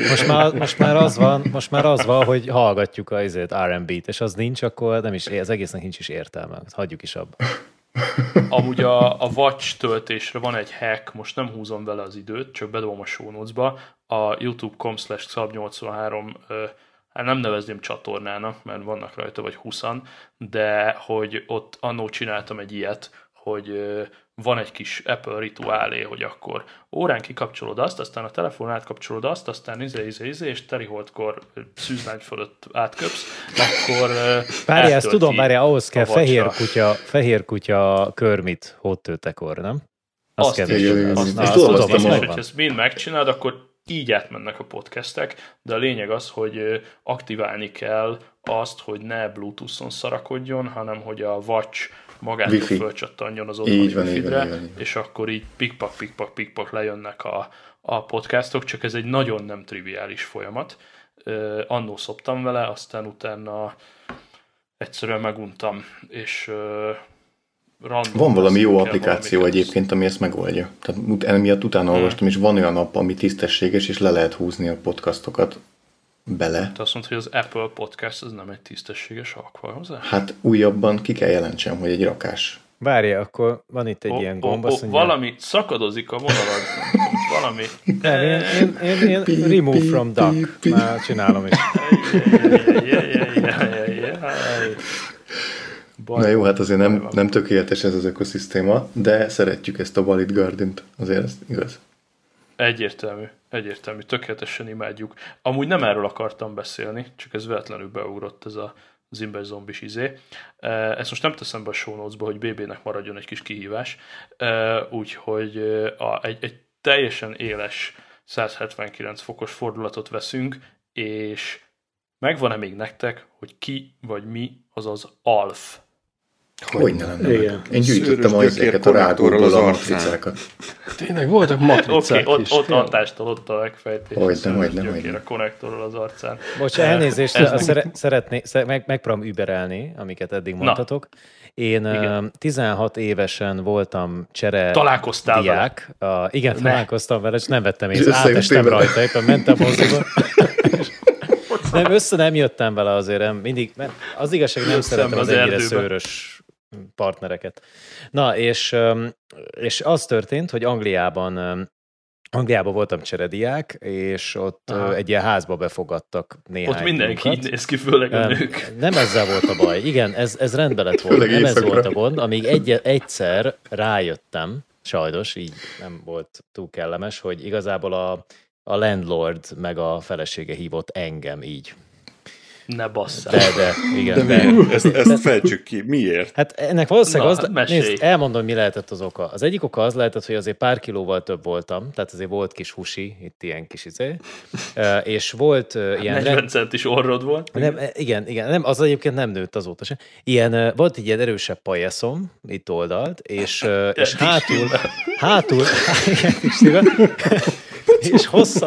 S2: Most már az van, hogy hallgatjuk az R&B-t, és az nincs, akkor nem is, az egésznek nincs is értelme. hagyjuk is abba.
S1: Amúgy a Watch töltésre van egy hack, most nem húzom vele az időt, csak bedobom a show notes-ba, a youtube.com/xab83, hát nem nevezném csatornának, mert vannak rajta vagy 20-an, de hogy ott annó csináltam egy ilyet, hogy van egy kis Apple rituálé, hogy akkor órán kikapcsolod azt, aztán a telefon átkapcsolod azt, aztán és teriholtkor szűzlány fölött átköpsz, akkor
S2: Várjál, ezt tudom, ahhoz kell fehér kutya körmit hódtőtekor, nem?
S1: Azt kell, hogy ezt mind megcsinálod, akkor így átmennek a podcastek, de a lényeg az, hogy aktiválni kell azt, hogy ne Bluetooth-on szarakodjon, hanem hogy a Watch magától fölcsattanjon az otthoni Wi-Fi-re, és akkor így pikpak lejönnek a podcastok, csak ez egy nagyon nem triviális folyamat. Annó szoptam vele, aztán utána egyszerűen meguntam, és
S5: van valami jó applikáció egyébként, ami ezt megoldja. Tehát emiatt utána olvastam, és van olyan app, ami tisztességes, és le lehet húzni a podcastokat bele.
S1: Te azt mondod, hogy az Apple Podcast az nem egy tisztességes alkalmazás?
S5: Hát újabban ki kell jelentsem, hogy egy rakás.
S2: Várja, akkor van itt egy ilyen gomb.
S1: Valami szakadozik a vonalad. Valami.
S2: Én remove from duck. Már csinálom is.
S5: Na jó, hát azért nem tökéletes ez az ökoszisztéma, de szeretjük ezt a Valid Garden-t. Azért ez igaz.
S1: Egyértelmű. Tökéletesen imádjuk. Amúgy nem erről akartam beszélni, csak ez véletlenül beugrott ez a zimbes zombis izé. Ezt most nem teszem be a show notes-ba, hogy BB-nek maradjon egy kis kihívás. Úgyhogy egy teljesen éles 179 fokos fordulatot veszünk, és megvan-e még nektek, hogy ki vagy mi az az ALF?
S5: Hogy nem lenne. Én gyűjtöttem ezeket a rágóból a matricákat.
S3: Tényleg voltak matricák is.
S1: Ott hatástól, ott a megfejtés.
S5: Hogyne.
S1: A konnektorral az arcán.
S2: Bocs, elnézést, megpróbálom überelni, amiket eddig mondtatok. Én 16 évesen voltam
S1: találkoztál
S2: diák. Igen, találkoztam vele, és nem vettem észre. Átestem rajta, éppen mentem moziba. Nem, össze nem jöttem vele azért, mindig, mert az igazság, nem szeretem az ennyire szőrös partnereket. Na, és az történt, hogy Angliában voltam cserediák, és ott egy ilyen házba befogadtak néhány.
S1: Ott mindenki így néz ki, főleg a nők.
S2: Nem ezzel volt a baj. Igen, ez rendben lett volna. Nem ez volt a gond, amíg egyszer rájöttem, sajnos, így nem volt túl kellemes, hogy igazából a landlord meg a felesége hívott engem így.
S1: Ne basszál.
S2: De igen.
S6: Ezt fejtsük ki. Miért?
S2: Hát ennek valószínűleg nézd, elmondom, mi lehetett az oka. Az egyik oka az lehetett, hogy azért pár kilóval több voltam, tehát azért volt kis husi, itt ilyen kis és volt ilyen...
S1: 40 centis orrod volt.
S2: Nem, igen, nem, az egyébként nem nőtt azóta sem. Volt egy ilyen erősebb pajeszom, itt oldalt, és hátul És hossza.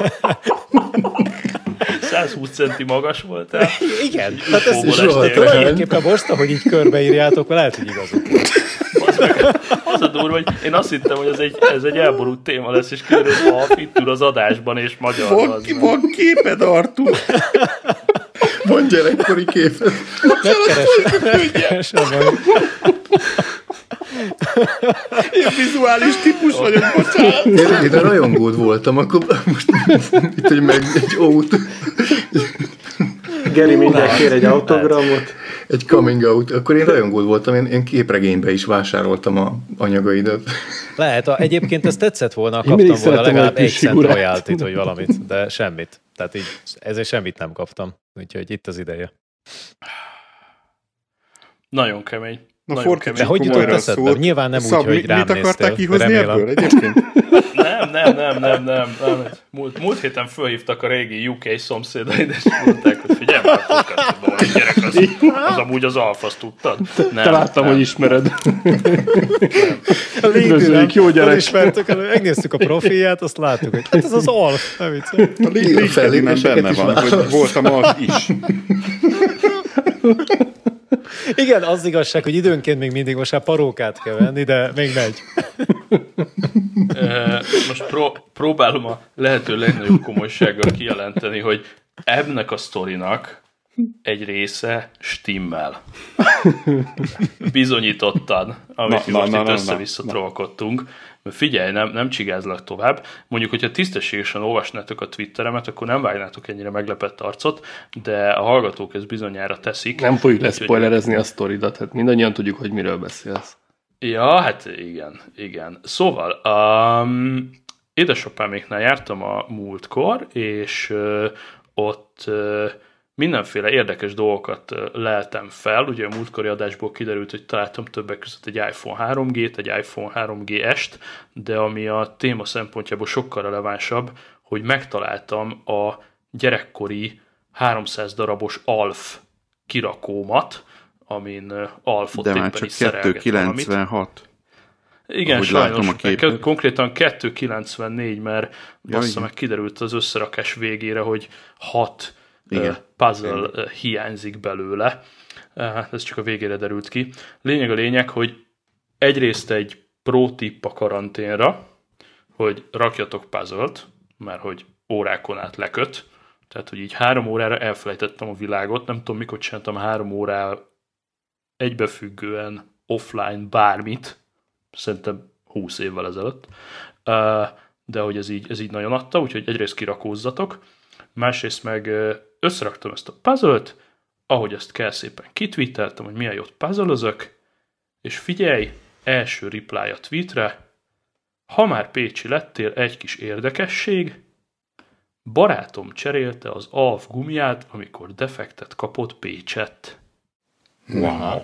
S1: 120 centi magas voltál.
S2: Igen, tehát ez tulajdonképpen most, ahogy így körbeírjátok, lehet, hogy igazuk volt.
S1: Az a durva, hogy én azt hittem, hogy ez egy elborult téma lesz, és kiderül, hogy itt ül az adásban, és magyar.
S6: Van képed, Artur?
S5: Van gyerekkori képed.
S2: Megkeresem.
S6: Én vizuális típus vagyok, bocsánat.
S5: Én a rajongód voltam, akkor most itt, hogy meg egy ót.
S4: Geri mindjárt kér egy autogramot.
S5: Egy coming out. Akkor én rajongód voltam, én képregénybe is vásároltam a anyagaidat.
S2: Lehet, egyébként ez tetszett volna, kaptam volna legalább 1 cent royalty-t, vagy valamit, de semmit. Tehát így ezért semmit nem kaptam. Úgyhogy itt az ideje.
S1: Nagyon kemény.
S6: Na fordítsuk
S2: de hogy jutott eszedbe? Nyilván nem úgy, hogy rám néztél.
S6: Mit akarták kihozni ebből egyébként?
S1: Nem. Múlt héten fölhívtak a régi UK szomszédaid, és mondták, hogy figyelj már, a podcastodban van egy gyerek, az amúgy az Alf, azt tudtad?
S3: Te láttam, hogy ismered. Üdvözlőjük, jó gyerek.
S2: Megnéztük a profilját, azt láttuk, hogy hát ez az Alf.
S6: A LinkedIn-en benne van, hogy voltam Alf is.
S2: Igen, az igazság, hogy időnként még mindig most már parókát kell venni, de még megy.
S1: Most próbálom a lehető legnagyobb komolysággal kijelenteni, hogy ennek a sztorinak egy része stimmel. Bizonyítottan, amit most itt össze-vissza trollkodtunk. Figyelj, nem csigázlak tovább. Mondjuk, hogyha tisztességesen olvasnátok a Twitteremet, akkor nem vágnátok ennyire meglepett arcot, de a hallgatók ezt bizonyára teszik.
S3: Nem fogjuk leszpoilerezni a sztoridat, hát mindannyian tudjuk, hogy miről beszélsz.
S1: Ja, hát igen. Szóval, édesapáméknál jártam a múltkor, és ott mindenféle érdekes dolgokat leltem fel. Ugye a múltkori adásból kiderült, hogy találtam többek között egy iPhone 3G-t, egy iPhone 3GS-t, de ami a téma szempontjából sokkal relevánsabb, hogy megtaláltam a gyerekkori 300 darabos Alf kirakómat, amin Alfot éppen is szerelget valamit.
S6: De már csak 296.
S1: Igen, sajnos. Konkrétan 294, mert bassza meg kiderült az összerakás végére, hogy 6 puzzle hiányzik belőle. Ez csak a végére derült ki. Lényeg, hogy egyrészt egy pro tipp a karanténra, hogy rakjatok puzzle-t, mert hogy órákon át leköt. Tehát, hogy így 3 órára elfelejtettem a világot. Nem tudom, mikor csináltam 3 órára egybefüggően offline bármit. Szerintem 20 évvel ezelőtt. De hogy ez így nagyon adta, úgyhogy egyrészt kirakózzatok. Másrészt meg összeraktam ezt a puzzle-t, ahogy ezt kell szépen kitweeteltem, hogy milyen jót puzzle-özök, és figyelj, első reply a tweetre, ha már pécsi lettél, egy kis érdekesség, barátom cserélte az Alf gumiját, amikor defektet kapott Pécsett.
S6: Wow.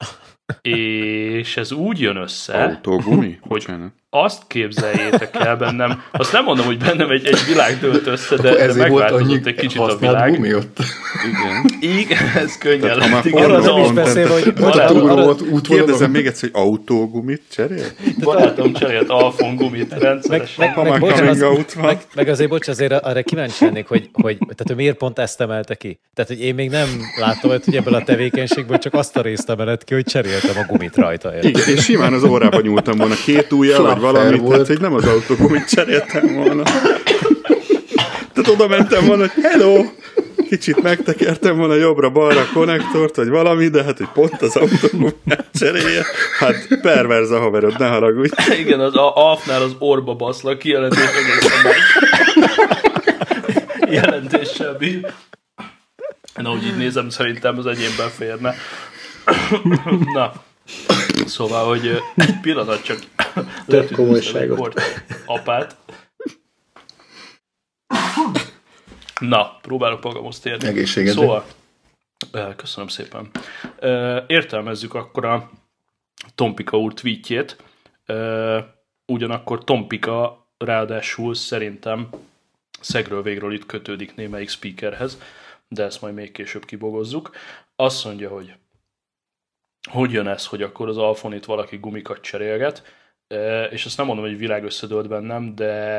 S1: És ez úgy jön össze,
S6: autógumi?
S1: hogy azt képzeljétek el bennem, azt nem mondom, hogy bennem egy világ dőlt össze, de megváltozott egy kicsit a világ.
S5: Gumi ott.
S1: Igen, ez könnyen
S6: lett.
S2: Arra nem is beszél, hogy
S6: kérdezem még egyszer, hogy autógumit cserél?
S1: Barátom cserélt Alfon gumit rendszeresen.
S2: Meg azért arra kíváncsi lennék, hogy tehát miért pont ezt emelte ki? Tehát, hogy én még nem láttam, hogy ebből a tevékenységből csak azt a részt emelett ki, hogy cseréltem a gumit rajta.
S6: Igen, és simán az órába nyúltam volna 2 ujjal, vagy valamit, tehát hogy nem az autógumit cseréltem volna. Tehát oda mentem volna, hogy hello, kicsit megtekertem volna jobbra-balra a konnektort, vagy valami, de hát, hogy pont az autógumit cserélje, hát perverz a haverod, ne haragudj.
S1: Igen, az Alfnál az orba baszlak, kijelentés egészen más. Jelentéssel bír. Na, úgy így nézem, szerintem az enyémben férne. Na, szóval, hogy egy pillanat csak
S4: több komolyságot.
S1: Apát. Na, próbálok magamhoz térni.
S5: Egészségedre.
S1: Szóval, köszönöm szépen. Értelmezzük akkor a Tompika úr tweetjét. Ugyanakkor Tompika ráadásul szerintem szegről végről itt kötődik némelyik speakerhez, de ezt majd még később kibogozzuk. Azt mondja, hogy jön ez, hogy akkor az Alfonit valaki gumikat cserélget, és ezt nem mondom, hogy világ összedőlt bennem, de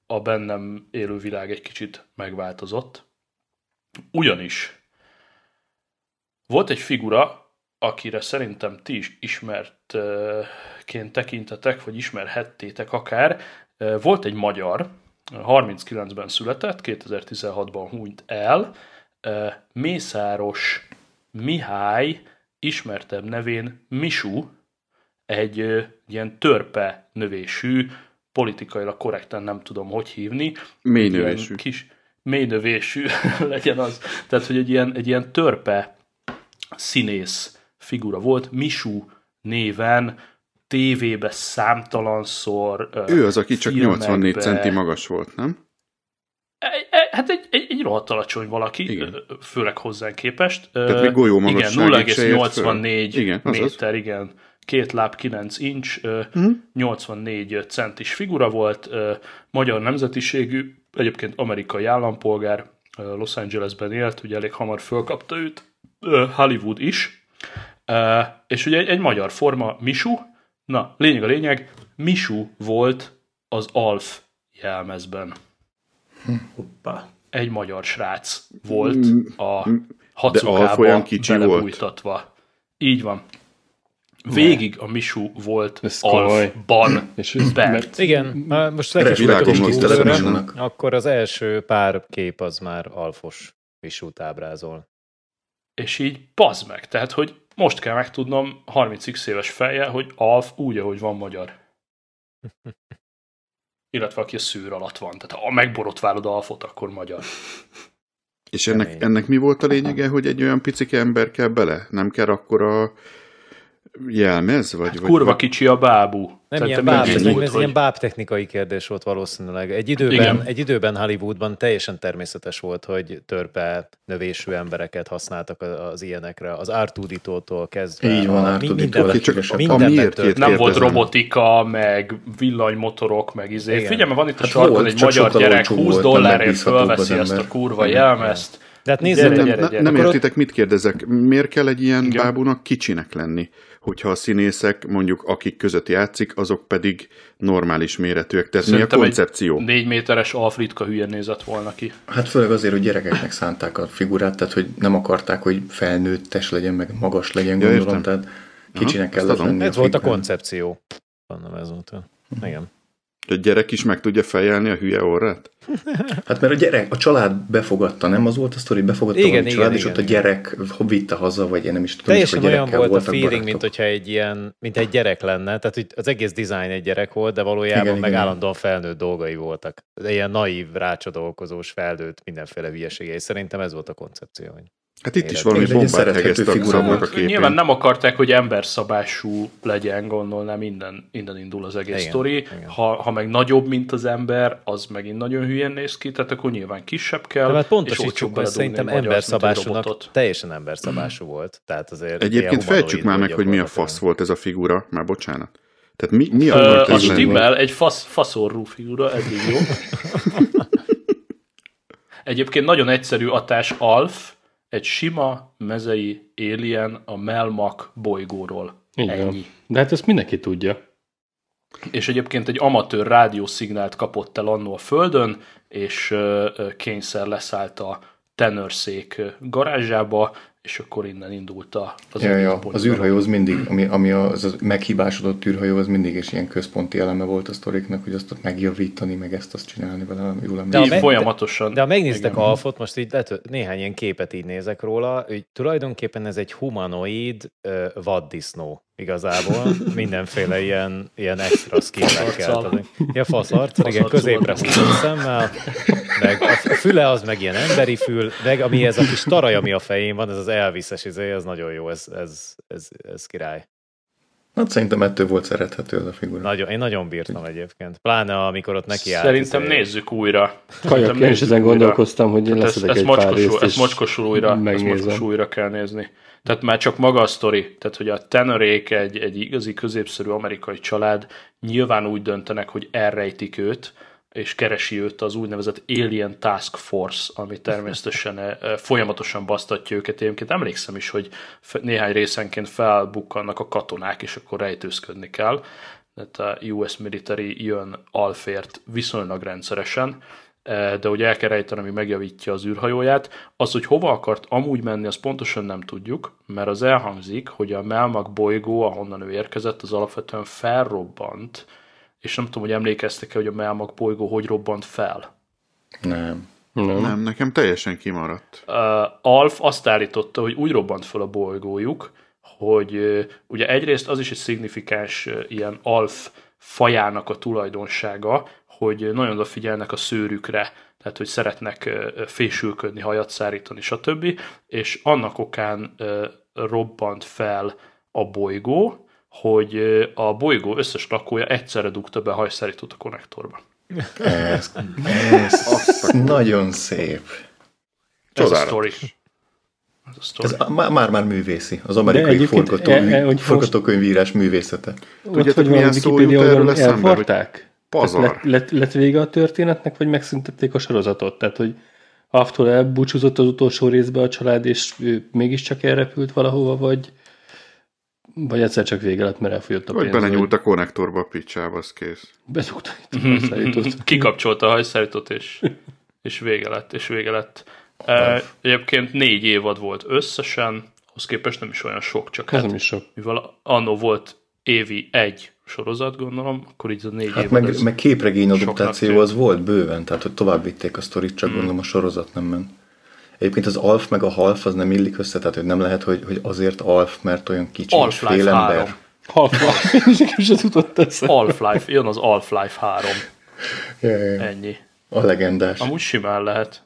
S1: a bennem élő világ egy kicsit megváltozott. Ugyanis volt egy figura, akire szerintem ti is ismertként tekintetek, vagy ismerhettétek akár. Volt egy magyar, 39-ben született, 2016-ban hunyt el, Mészáros Mihály, ismertebb nevén Misu, egy ilyen törpe növésű, politikailag korrekten nem tudom, hogy hívni.
S6: Mélynövésű.
S1: Mélynövésű legyen az. Tehát, hogy egy ilyen törpe színész figura volt, Misu néven, tévébe számtalanszor.
S6: Ő az, aki csak 84 centi magas volt, nem?
S1: Hát egy rohadt alacsony valaki, igen. Főleg hozzánk képest.
S6: Tehát még golyó magasságig se ért föl.
S1: 0,84 méter, igen. 2 láb 9 inch, 84 centis figura volt, magyar nemzetiségű, egyébként amerikai állampolgár, Los Angelesben élt, ugye elég hamar fölkapta őt Hollywood is, és ugye egy magyar forma, Misu, na, lényeg, Misu volt az Alf jelmezben.
S4: Hoppá.
S1: Egy magyar srác volt a hacukába belebújtatva. Így van. Végig a Misu volt Alfban.
S2: Igen, most akkor az első pár kép az már Alfos Misut ábrázol.
S1: És így bazd meg, tehát, hogy most kell megtudnom 30x éves fejjel, hogy Alf úgy, ahogy van magyar. Illetve aki a szűr alatt van. Tehát ha megborotválod Alfot, akkor magyar.
S6: És ennek mi volt a lényege, hogy egy olyan picike ember kell bele? Nem kell akkor a jelmez? Vagy
S1: kurva kicsi a bábú.
S2: Nem ilyen ilyen bábtechnikai kérdés volt valószínűleg. Egy időben Hollywoodban teljesen természetes volt, hogy törpe növésű embereket használtak az ilyenekre. Az R2D2-tól kezdve.
S5: Így van,
S1: nem volt robotika, meg villanymotorok, meg izé. Figyelj, mert van itt a sarkon egy magyar gyerek, $20 fölveszi ezt a kurva jelmezt.
S2: De hát gyere.
S6: Nem értitek, mit kérdezek? Miért kell egy ilyen bábúnak kicsinek lenni? Hogyha a színészek, mondjuk akik között játszik, azok pedig normális méretűek. Tehát szerintem mi a koncepció?
S1: 4 méteres Alf ritka hülyen nézett volna ki.
S5: Hát főleg azért, hogy gyerekeknek szánták a figurát, tehát hogy nem akarták, hogy felnőttes legyen, meg magas legyen, gondolom. Tehát kicsinek kellett lenni.
S2: Ez volt a koncepció. Ez volt. Igen.
S6: A gyerek is meg tudja fejelni a hülye orrát?
S5: Hát mert a család befogadta, nem? Az volt a sztori, befogadta a család, és ott a gyerek vitte haza, vagy én nem is tudom.
S2: Teljesen olyan volt a feeling, mint hogyha mint egy gyerek lenne, tehát az egész design egy gyerek volt, de valójában meg állandóan felnőtt dolgai voltak. De ilyen naív, rácsodolkozós, felnőtt, mindenféle hülyesége, és szerintem ez volt a koncepció.
S6: Hát itt is valami bombát hegeztek szabnak a képén.
S1: Nyilván nem akarták, hogy emberszabású legyen, gondolnám, innen indul az egész sztori. Ha meg nagyobb, mint az ember, az megint nagyon hülyén néz ki, tehát akkor nyilván kisebb kell.
S2: Hát pontosítsuk, hogy szerintem emberszabásúnak teljesen emberszabású volt. Tehát azért
S6: egyébként fejtsük már meg, hogy mi a fasz volt ez a figura, már bocsánat. Tehát mi akart
S1: ez lenni? Stimmel, egy faszorrú figura, eddig jó. Egyébként nagyon egyszerű atás Alf, egy sima mezei alien a Melmac bolygóról. Ennyi.
S3: De hát ezt mindenki tudja.
S1: És egyébként egy amatőr rádiószignált kapott el annó a Földön, és kényszer leszállt a tenőrszék garázsába, és akkor innen indult az
S5: az űrhajó az mindig, ami az meghibásodott űrhajó, az mindig is ilyen központi eleme volt a sztoriknak, hogy azt ott megjavítani, meg ezt csinálni vele, jól emlékszem.
S1: Folyamatosan.
S2: De ha megnéztek Alfot, most így néhány ilyen képet így nézek róla, hogy tulajdonképpen ez egy humanoid vaddisznó igazából, mindenféle ilyen extra skill-ekkel. Ilyen faszarc, igen, középre húzott szemmel, meg a füle az meg ilyen emberi fül, meg ami ez a kis taraj, ami a fején van, ez az Elvis-es izé, ez nagyon jó, ez király.
S5: Hát szerintem ettől volt szerethető ez a figura.
S2: Én nagyon bírtam egyébként. Pláne amikor ott neki állt.
S1: Szerintem nézzük újra.
S3: Kajak, én is ezen gondolkoztam, hogy én leszedek egy pár részt,
S1: ezt mocskos újra kell nézni. Tehát már csak maga a sztori, tehát hogy a Tenorék egy igazi középszerű amerikai család nyilván úgy döntenek, hogy elrejtik őt, és keresi őt az úgynevezett Alien Task Force, ami természetesen folyamatosan basztatja őket. Egyébként emlékszem is, hogy néhány részenként felbukkannak a katonák, és akkor rejtőzködni kell. tehát a US Military jön Alfért viszonylag rendszeresen, de hogy el kell rejteni, ami megjavítja az űrhajóját. Az, hogy hova akart amúgy menni, azt pontosan nem tudjuk, mert az elhangzik, hogy a Melmac bolygó, ahonnan ő érkezett, az alapvetően felrobbant, és nem tudom, hogy emlékeztek-e, hogy a Melmac bolygó hogy robbant fel.
S6: Nem, nekem teljesen kimaradt.
S1: Alf azt állította, hogy úgy robbant fel a bolygójuk, hogy ugye egyrészt az is egy szignifikáns ilyen Alf fajának a tulajdonsága, hogy nagyon odafigyelnek a szőrükre, tehát hogy szeretnek fésülködni, hajat szárítani, stb. És annak okán robbant fel a bolygó, hogy a bolygó összes lakója egyszerre dugta be hajszárítót a konnektorba.
S5: Ez nagyon szép.
S1: Ez a sztori.
S5: Ez már művészi. Az amerikai forgatókönyvírás művészete.
S6: Tudjátok, milyen szó jut erről eszembe, hogy pazar.
S3: Lett vége a történetnek, vagy megszüntették a sorozatot? Tehát, hogy Alftól elbúcsúzott az utolsó részbe a család, és ő mégiscsak elrepült valahova, vagy egyszer csak vége lett, mert elfogyott a pénz.
S6: Vagy belenyúlt a konnektorba a picsába, az kész.
S3: Bezugta itt a hajszárítót.
S1: Kikapcsolta a hajszárítót, és vége lett. Egyébként 4 évad volt összesen, ahhoz képest nem is olyan sok, csak
S3: nem is sok.
S1: Mivel annó volt évi 1 sorozat, gondolom, akkor így a 4 évad.
S5: Meg képregény adaptáció az volt bőven, tehát hogy tovább vitték a sztorit, csak gondolom a sorozat nem ment. Egyébként az Alf meg a Half az nem illik össze, tehát hogy nem lehet, hogy azért Alf, mert olyan kicsi és félember.
S1: Half-Life, jön az Half-Life 3. Ennyi.
S5: A legendás.
S1: Amúgy simán lehet.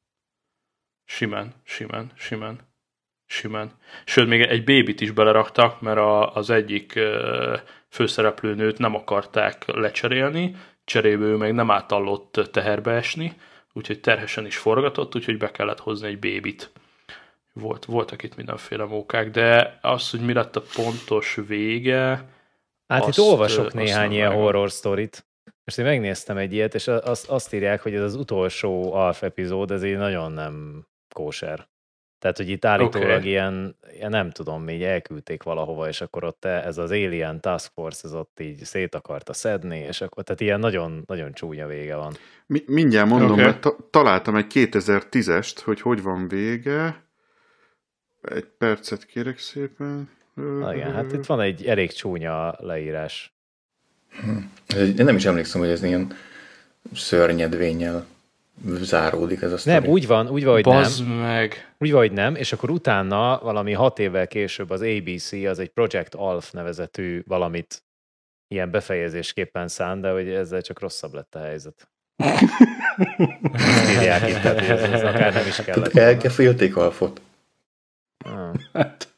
S1: Simán. Sőt, még egy bébit is beleraktak, mert az egyik főszereplőnőt nem akarták lecserélni, cserébe ő meg nem átallott teherbe esni, úgyhogy terhesen is forgatott, úgyhogy be kellett hozni egy bébit. Voltak itt mindenféle mókák, de az, hogy mi lett a pontos vége...
S2: Hát itt olvasok néhány ilyen horror sztorit. Most én megnéztem egy ilyet, és azt írják, hogy ez az utolsó Alf epizód, ez így nagyon nem kóser. Tehát, hogy itt állítólag ilyen, nem tudom, így elküldték valahova, és akkor ott ez az Alien Task Force, ez ott így szét akarta szedni, és akkor, tehát ilyen nagyon, nagyon csúnya vége van.
S6: Mindjárt mondom, mert találtam egy 2010-est, hogy van vége. Egy percet kérek szépen.
S2: Igen, hát itt van egy elég csúnya leírás.
S5: Én nem is emlékszem, hogy ez ilyen szörnyedvénnyel záródik ez a sztori.
S2: Nem, úgy van, hogy
S1: Bazd
S2: nem.
S1: meg.
S2: Úgy van, hogy nem, és akkor utána valami 6 évvel később az ABC, az egy Project Alf nevezetű valamit ilyen befejezésképpen szán, de hogy ezzel csak rosszabb lett a helyzet. Ezt írják itt, tehát ez akár nem is kellett.
S5: Elkefélték Alfot.
S3: Hát.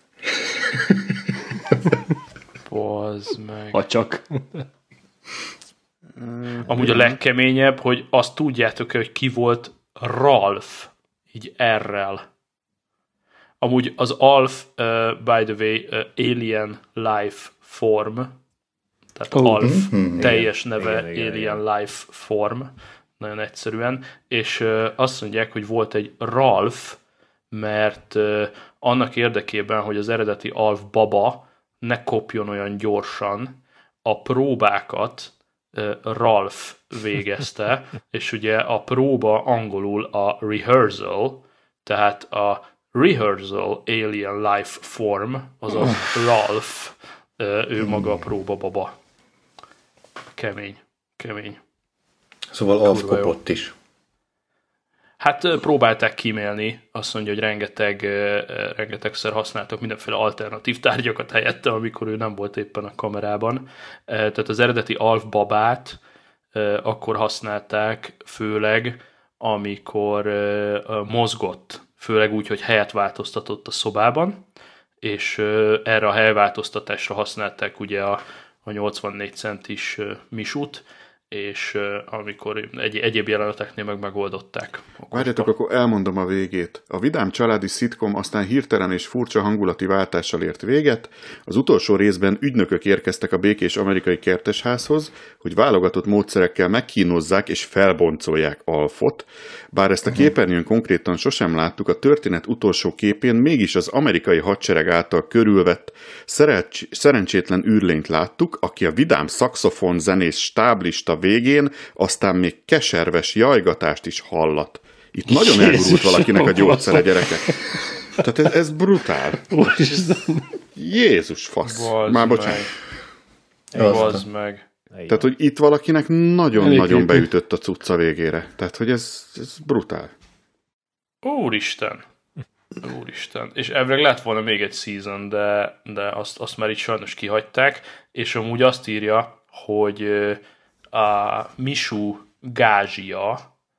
S1: Bazd meg.
S3: Ha csak.
S1: Amúgy a legkeményebb, hogy azt tudjátok-e, hogy ki volt Ralph, így R-rel. Amúgy az Alf, by the way, Alien Life Form, tehát Alf teljes neve Alien Life Form, nagyon egyszerűen, és azt mondják, hogy volt egy Ralph, mert annak érdekében, hogy az eredeti Alf baba ne kopjon olyan gyorsan, a próbákat Ralph végezte, és ugye a próba angolul a rehearsal, tehát a rehearsal alien life form, azaz Ralph, ő maga a próba baba. Kemény.
S5: Szóval Alf kopott is.
S1: Hát próbálták kímélni, azt mondja, hogy rengetegszer használtak mindenféle alternatív tárgyakat helyette, amikor ő nem volt éppen a kamerában. Tehát az eredeti Alf babát akkor használták, főleg amikor mozgott, főleg úgy, hogy helyet változtatott a szobában, és erre a helyváltoztatásra használták ugye a 84 centis misut, és amikor egyéb jeleneteknél megoldották.
S6: Várjatok, akkor elmondom a végét. A vidám családi szitkom aztán hirtelen és furcsa hangulati váltással ért véget. Az utolsó részben ügynökök érkeztek a békés amerikai kertesházhoz, hogy válogatott módszerekkel megkínozzák és felboncolják Alfot. Bár ezt a képernyőn konkrétan sosem láttuk, a történet utolsó képén mégis az amerikai hadsereg által körülvett szerencsétlen űrlényt láttuk, aki a vidám szaxofon zenész stáblista végén aztán még keserves jajgatást is hallat. Itt nagyon elgurult valakinek a gyógyszere, gyerekek. Tehát ez brutál. Jézus fasz. Már bocsánat.
S1: Bazd meg.
S6: Tehát, hogy itt valakinek nagyon-nagyon beütött a cucca végére. Tehát, hogy ez brutál.
S1: Úristen. És elvileg lett volna még egy season, de azt már itt sajnos kihagyták, és amúgy azt írja, hogy a Michu gázsia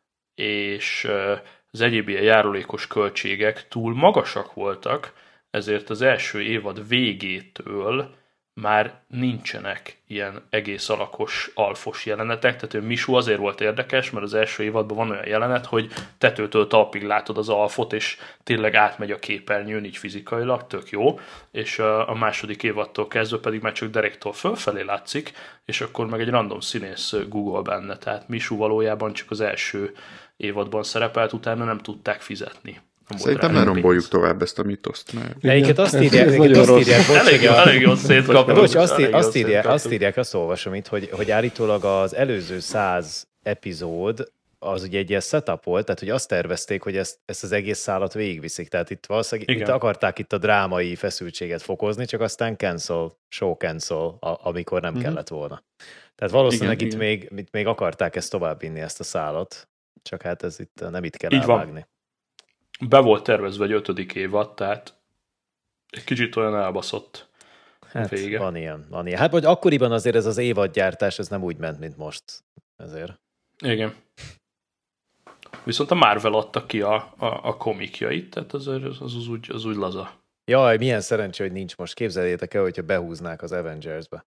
S1: és az egyéb ilyen járulékos költségek túl magasak voltak, ezért az első évad végétől már nincsenek ilyen egész alakos, alfos jelenetek, tehát Michu azért volt érdekes, mert az első évadban van olyan jelenet, hogy tetőtől talpig látod az alfot, és tényleg átmegy a képernyőn, így fizikailag, tök jó, és a második évadtól kezdve pedig már csak Derektől fölfelé látszik, és akkor meg egy random színész Google benne, tehát Michu valójában csak az első évadban szerepelt, utána nem tudták fizetni.
S6: Szerintem ne romboljuk tovább ezt a mitoszt.
S2: Melyiket azt írják,
S1: elég jól szétkaptuk.
S2: Azt írják, azt olvasom itt, hogy állítólag az előző 100 epizód az ugye egy ilyen setup volt, tehát hogy azt tervezték, hogy ezt az egész szálat végigviszik. Tehát itt valószínűleg itt akarták itt a drámai feszültséget fokozni, csak aztán show cancel, amikor nem kellett volna. Tehát valószínűleg itt még akarták ezt továbbvinni, ezt a szálat, csak hát ez itt nem itt kell elvágni.
S1: Be volt tervezve egy 5. évad, tehát egy kicsit olyan elbaszott vége.
S2: Van ilyen. Hát vagy akkoriban azért ez az évadgyártás, ez nem úgy ment, mint most. Ezért.
S1: Igen. Viszont a Marvel adta ki a komikjait, tehát az úgy laza.
S2: Jaj, milyen szerencsé, hogy nincs most. Képzeljétek el, hogyha behúznák az Avengers-be.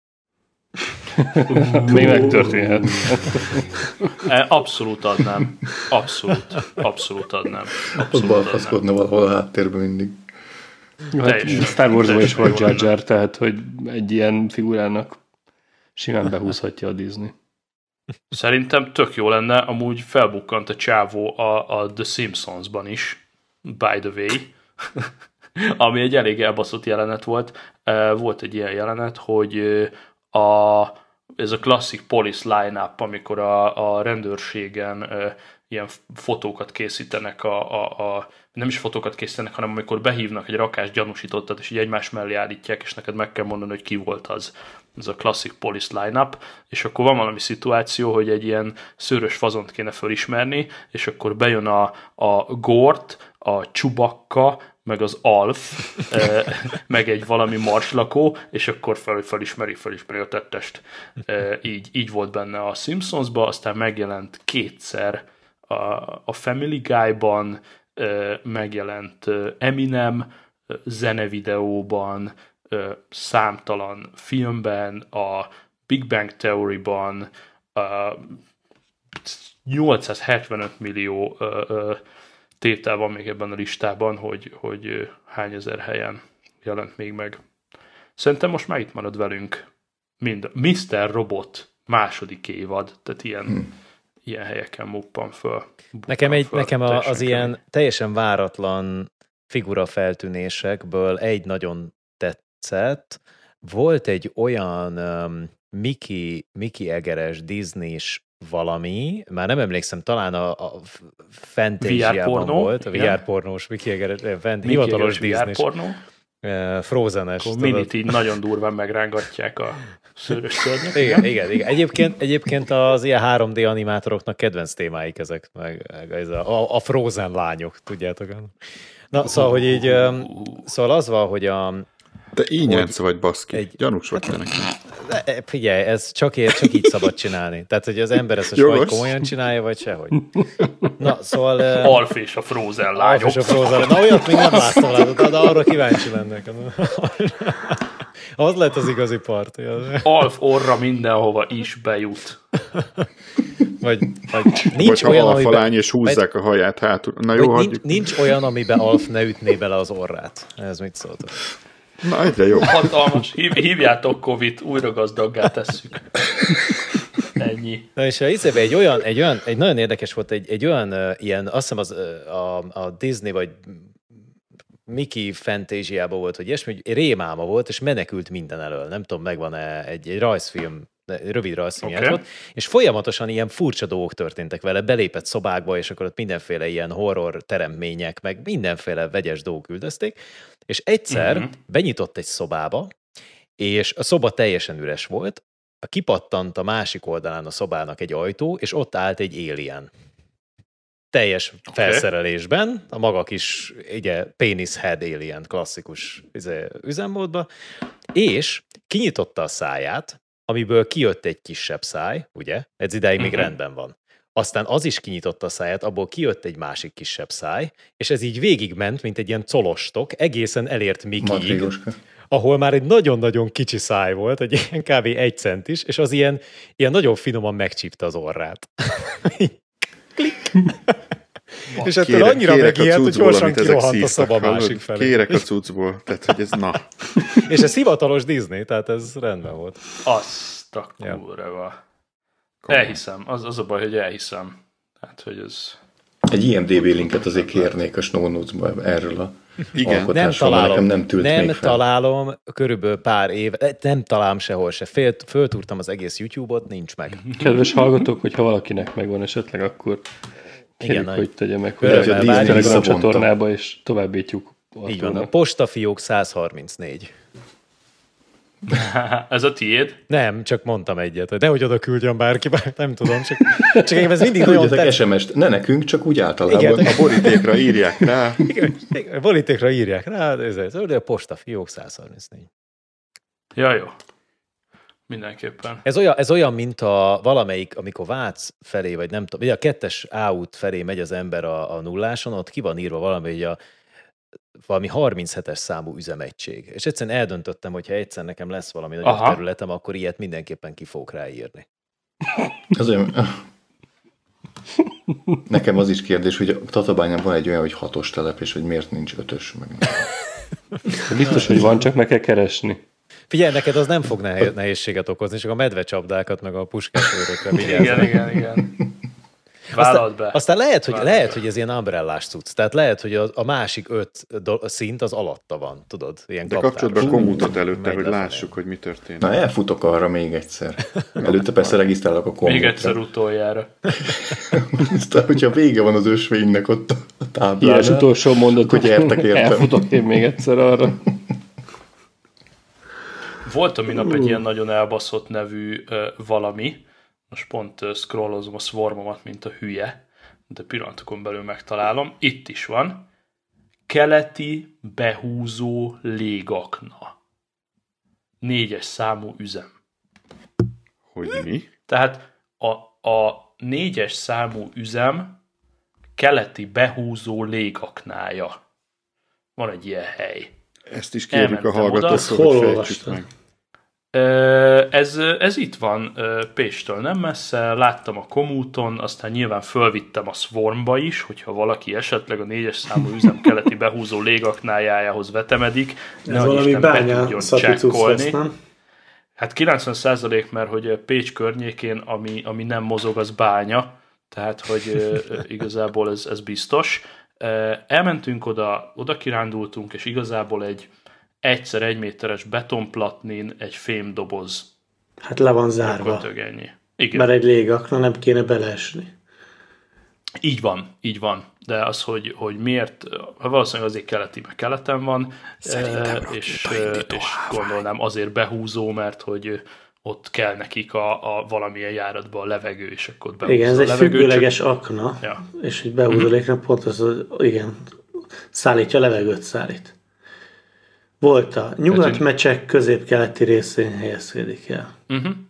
S3: Még megtörténhet.
S1: Abszolút adnám. Abszolút adnám.
S5: Ott balfaszkodna valahol a háttérben mindig.
S3: Hát Star Wars-ban is volt Jar Jar, tehát hogy egy ilyen figurának simán behúzhatja a Disney.
S1: Szerintem tök jó lenne, amúgy felbukkant a csávó a The Simpsonsban is, by the way, ami egy elég elbaszott jelenet volt. Volt egy ilyen jelenet, hogy ez a klasszik police line-up, amikor a rendőrségen ilyen fotókat készítenek, nem is fotókat készítenek, hanem amikor behívnak egy rakás gyanúsítottat, és így egymás mellé állítják, és neked meg kell mondani, hogy ki volt az. Ez a klasszik police line-up, és akkor van valami szituáció, hogy egy ilyen szőrös fazont kéne fölismerni, és akkor bejön a Gort, a Chewbacca, meg az Alf, meg egy valami marslakó, és akkor felismeri a tettest. Így volt benne a Simpsonsban, aztán megjelent kétszer a Family Guy-ban, megjelent Eminem zenevideóban, számtalan filmben, a Big Bang Theory-ban, 875 millió tétel van még ebben a listában, hogy hány ezer helyen jelent még meg. Szerintem most már itt marad velünk mind Mr. Robot második évad, tehát ilyen helyeken muppan föl.
S2: Nekem az ilyen teljesen váratlan figurafeltűnésekből egy nagyon tetszett. Volt egy olyan Mickey Egeres Disney-s valami, már nem emlékszem, talán a Fantasia-ban volt, a VR-pornós Mickey Egeres, hivatalos Disney-s. Frozen-es.
S1: Akkor minit így nagyon durván megrángatják a szőrös szörnyek.
S2: Igen. Egyébként az ilyen 3D animátoroknak kedvenc témáik ezek, meg ez a Frozen lányok, tudjátok. Na, szóval, hogy így, szóval az van, hogy
S6: Te ínyenc vagy, baszki. Gyanús vagy te nekem.
S2: Figyelj, ez csak így szabad csinálni. Tehát, hogy az ember ezt vagy komolyan csinálja, vagy sehogy. Na, szóval...
S1: Alf és a Frozen lányok.
S2: Na, olyat még nem láttam, de arra kíváncsi lennék. Az lett az igazi parti.
S1: Alf orra mindenhova is bejut.
S2: Vagy nincs
S6: vagy
S2: olyan,
S6: alfa lány,
S2: amiben...
S6: és húzzák a haját hátul. Na jó,
S2: nincs olyan, amiben Alf ne ütné bele az orrát. Ez mit szóltok?
S6: Na, egyre jobb.
S1: Hatalmas. Hívjátok Covid, újra gazdaggá tesszük. Ennyi.
S2: Na és egy nagyon érdekes volt, egy olyan ilyen, azt hiszem a Disney vagy Mickey Fantásiában volt, hogy ilyesmi, hogy rémálma volt, és menekült minden elől. Nem tudom, megvan-e egy rajzfilm, rövid rajzfilm játszott, és folyamatosan ilyen furcsa dolgok történtek vele, belépett szobákba, és akkor ott mindenféle ilyen horror teremtmények, meg mindenféle vegyes dolgok üldözték, és egyszer benyitott egy szobába, és a szoba teljesen üres volt, kipattant a másik oldalán a szobának egy ajtó, és ott állt egy alien. Teljes felszerelésben, a maga kis ugye, penis head alien klasszikus üzemmódba, és kinyitotta a száját, amiből kijött egy kisebb száj, ugye? Ez idáig még rendben van. Aztán az is kinyitotta a száját, abból kijött egy másik kisebb száj, és ez így végigment, mint egy ilyen colostok, egészen elért Mickeyig, ahol már egy nagyon-nagyon kicsi száj volt, egy ilyen kb. 1 centis, és az ilyen nagyon finoman megcsípte az orrát. Klik! És ettől annyira megijedt, hogy gyorsan kirohant a szoba másik felé.
S6: Kérek a cuccból, tehát hogy ez na.
S2: És ez hivatalos Disney, tehát ez rendben volt.
S1: Azt a kurva. Elhiszem. Az a baj, hogy elhiszem. Hát, hogy ez...
S5: Egy IMDb linket azért kérnék a Snow Notes-ba erről a alkotásról,
S2: nem
S5: nekem nem tűnt még fel.
S2: Találom, körülbelül pár év, nem találom sehol se. Föltúrtam az egész YouTube-ot, nincs meg.
S3: Kedves hallgatók, hogyha valakinek megvan esetleg, akkor kérjük, hogy tegye meg, hogy a
S5: Telegram
S3: csatornába, és továbbítjuk.
S2: Így van, a postafiók 134.
S1: Ez a tiéd?
S2: Nem, csak mondtam egyet, hogy nehogy oda küldjön bárki, nem tudom, csak ez mindig nagyon
S5: tetszett. SMS-t, ne nekünk, csak úgy általában.
S6: Igen. A borítékra írják rá.
S2: Igen, a borítékra írják rá, ez a postafiók 134.
S1: Ja, jó. Mindenképpen.
S2: Ez olyan, mint a valamelyik, amikor Vác felé, vagy nem tudom, ugye a 2-es A-út felé megy az ember a nulláson, ott ki van írva valami 37-es számú üzemegység. És egyszerűen eldöntöttem, hogy ha egyszer nekem lesz valami nagyobb területem, akkor ilyet mindenképpen ki fogok ráírni.
S5: Az olyan... Nekem az is kérdés, hogy a Tatabányán van egy olyan, hogy 6-os telep, és hogy miért nincs 5-ös.
S3: Biztos, hogy van, csak meg kell keresni.
S2: Figyelj, neked az nem fog nehézséget okozni, csak a medvecsapdákat, meg a puskásőrökre vigyázz.
S1: Igen.
S2: Aztán lehet, hogy ez ilyen umbrellás cucc. Tehát lehet, hogy a másik 5 szint az alatta van, tudod? Ilyen
S6: de kapcsolatban kommutat előtte, hogy lássuk, hogy mi történik.
S5: Na, elfutok arra még egyszer. Előtte persze regisztrálok a kommutra.
S1: Még egyszer utoljára.
S5: Aztán, hogyha vége van az ösvénynek ott a táblán.
S3: Ilyen utolsó mondat,
S5: hogy értek értem.
S3: Elfutok én még egyszer arra.
S1: Volt a minap egy ilyen nagyon elbaszott nevű valami, most pont scrollozom a Swarmomat, mint a hülye, de pillanatokon belül megtalálom. Itt is van. Keleti behúzó légakna. 4-es számú üzem.
S6: Hogy mi?
S1: Tehát a 4-es számú üzem keleti behúzó légaknája. Van egy ilyen hely.
S6: Ezt is kérjük a hallgatóktól, hogy fejtsük meg.
S1: Ez itt van Pécstől nem messze, láttam a Komúton, aztán nyilván fölvittem a Swarmba is, hogyha valaki esetleg a 4-es számú üzem keleti behúzó légaknájához vetemedik, nehogy Isten be tudjon csekkolni. Hát 90%, mert hogy Pécs környékén, ami nem mozog, az bánya, tehát hogy igazából ez biztos. Elmentünk oda kirándultunk, és igazából egy 1x1 méteres betonplatnin egy fémdoboz.
S4: Hát le van zárva.
S1: Igen.
S4: Mert egy légakna nem kéne beleesni.
S1: Így van. De az, hogy miért, valószínűleg azért keleten van, és gondolnám azért behúzó, mert hogy ott kell nekik a valamilyen járatba a levegő, és akkor ott behúzza.
S4: Igen, ez egy függőleges akna,
S1: ja.
S4: És egy behúzó légakna pont az, igen, szállítja, levegőt szállít. Volt a nyugatmecsek közép-keleti részén helyezkedik el.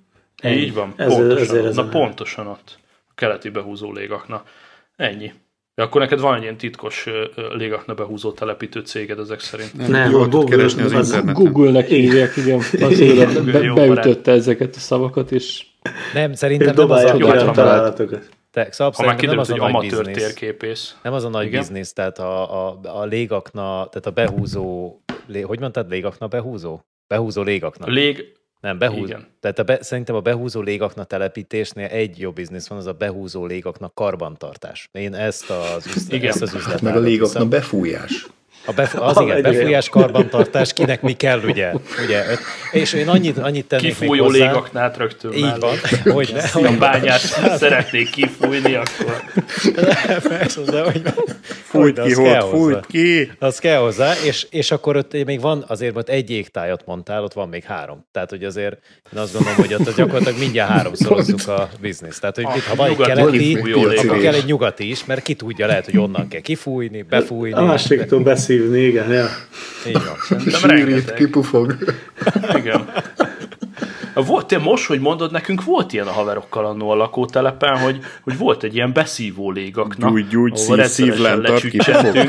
S1: Így van, pontosan ott. A keleti behúzó légakna. Ennyi. Akkor neked van egy ilyen titkos légakna behúzó telepítő céged ezek szerint.
S4: Nem,
S6: jól
S4: a
S6: tud keresni az interneten.
S3: Google-nek hívják, igen. Azt beütötte ezeket a szavakat, és...
S2: Nem, szerintem nem
S4: dobálják ki a
S2: az
S4: találatokat.
S1: Ha már kiderült, hogy amatőr térképész.
S2: Nem az a nagy biznisz, tehát a légakna, tehát a behúzó, hogy mondtad, légakna behúzó? Behúzó légakna. Nem, behúzó.
S1: Igen.
S2: Tehát szerintem a behúzó légakna telepítésnél egy jó biznisz van, az a behúzó légakna karbantartás. Én ezt az üzletet.
S5: Meg a légakna befújás.
S2: Igen, befújás, karbantartás, kinek mi kell, ugye? És én annyit tennék
S1: kifújó
S2: még hozzá.
S1: légaknát rögtön
S2: így van.
S1: Ha a bányát szeretnék kifújni, akkor...
S2: Persze, de hogy
S6: Fújt ki.
S2: Az kell hozzá, és akkor ott még van, azért ott egy égtájat mondtál, ott van még 3. Tehát, hogy azért én azt gondolom, hogy ott gyakorlatilag mindjárt 3-szorozzuk a bizniszt. Tehát, hogy ha van egy keleti, akkor kell egy nyugati is, mert ki tudja, lehet, hogy onnan kell kifújni, befújni.
S4: A másiktól beszívni, igen. Ja.
S2: Így van.
S5: Sűrít, kipufog.
S1: Igen. Te most, hogy mondod, nekünk volt ilyen a haverokkal annó a lakótelepen, hogy volt egy ilyen beszívó légakna.
S6: Gyújt, szívlen, tart ki.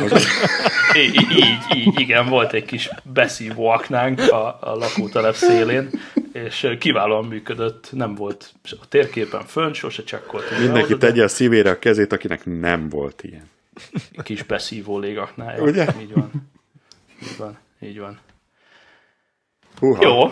S1: Így, igen, volt egy kis beszívó aknánk a lakótelep szélén, és kiválóan működött, nem volt a térképen fönn, sose csekkolt.
S6: Mindenki tegye a szívére a kezét, akinek nem volt ilyen.
S1: Kis beszívó légaknája.
S6: Ugye?
S1: Így van.
S6: Húha.
S1: Jó,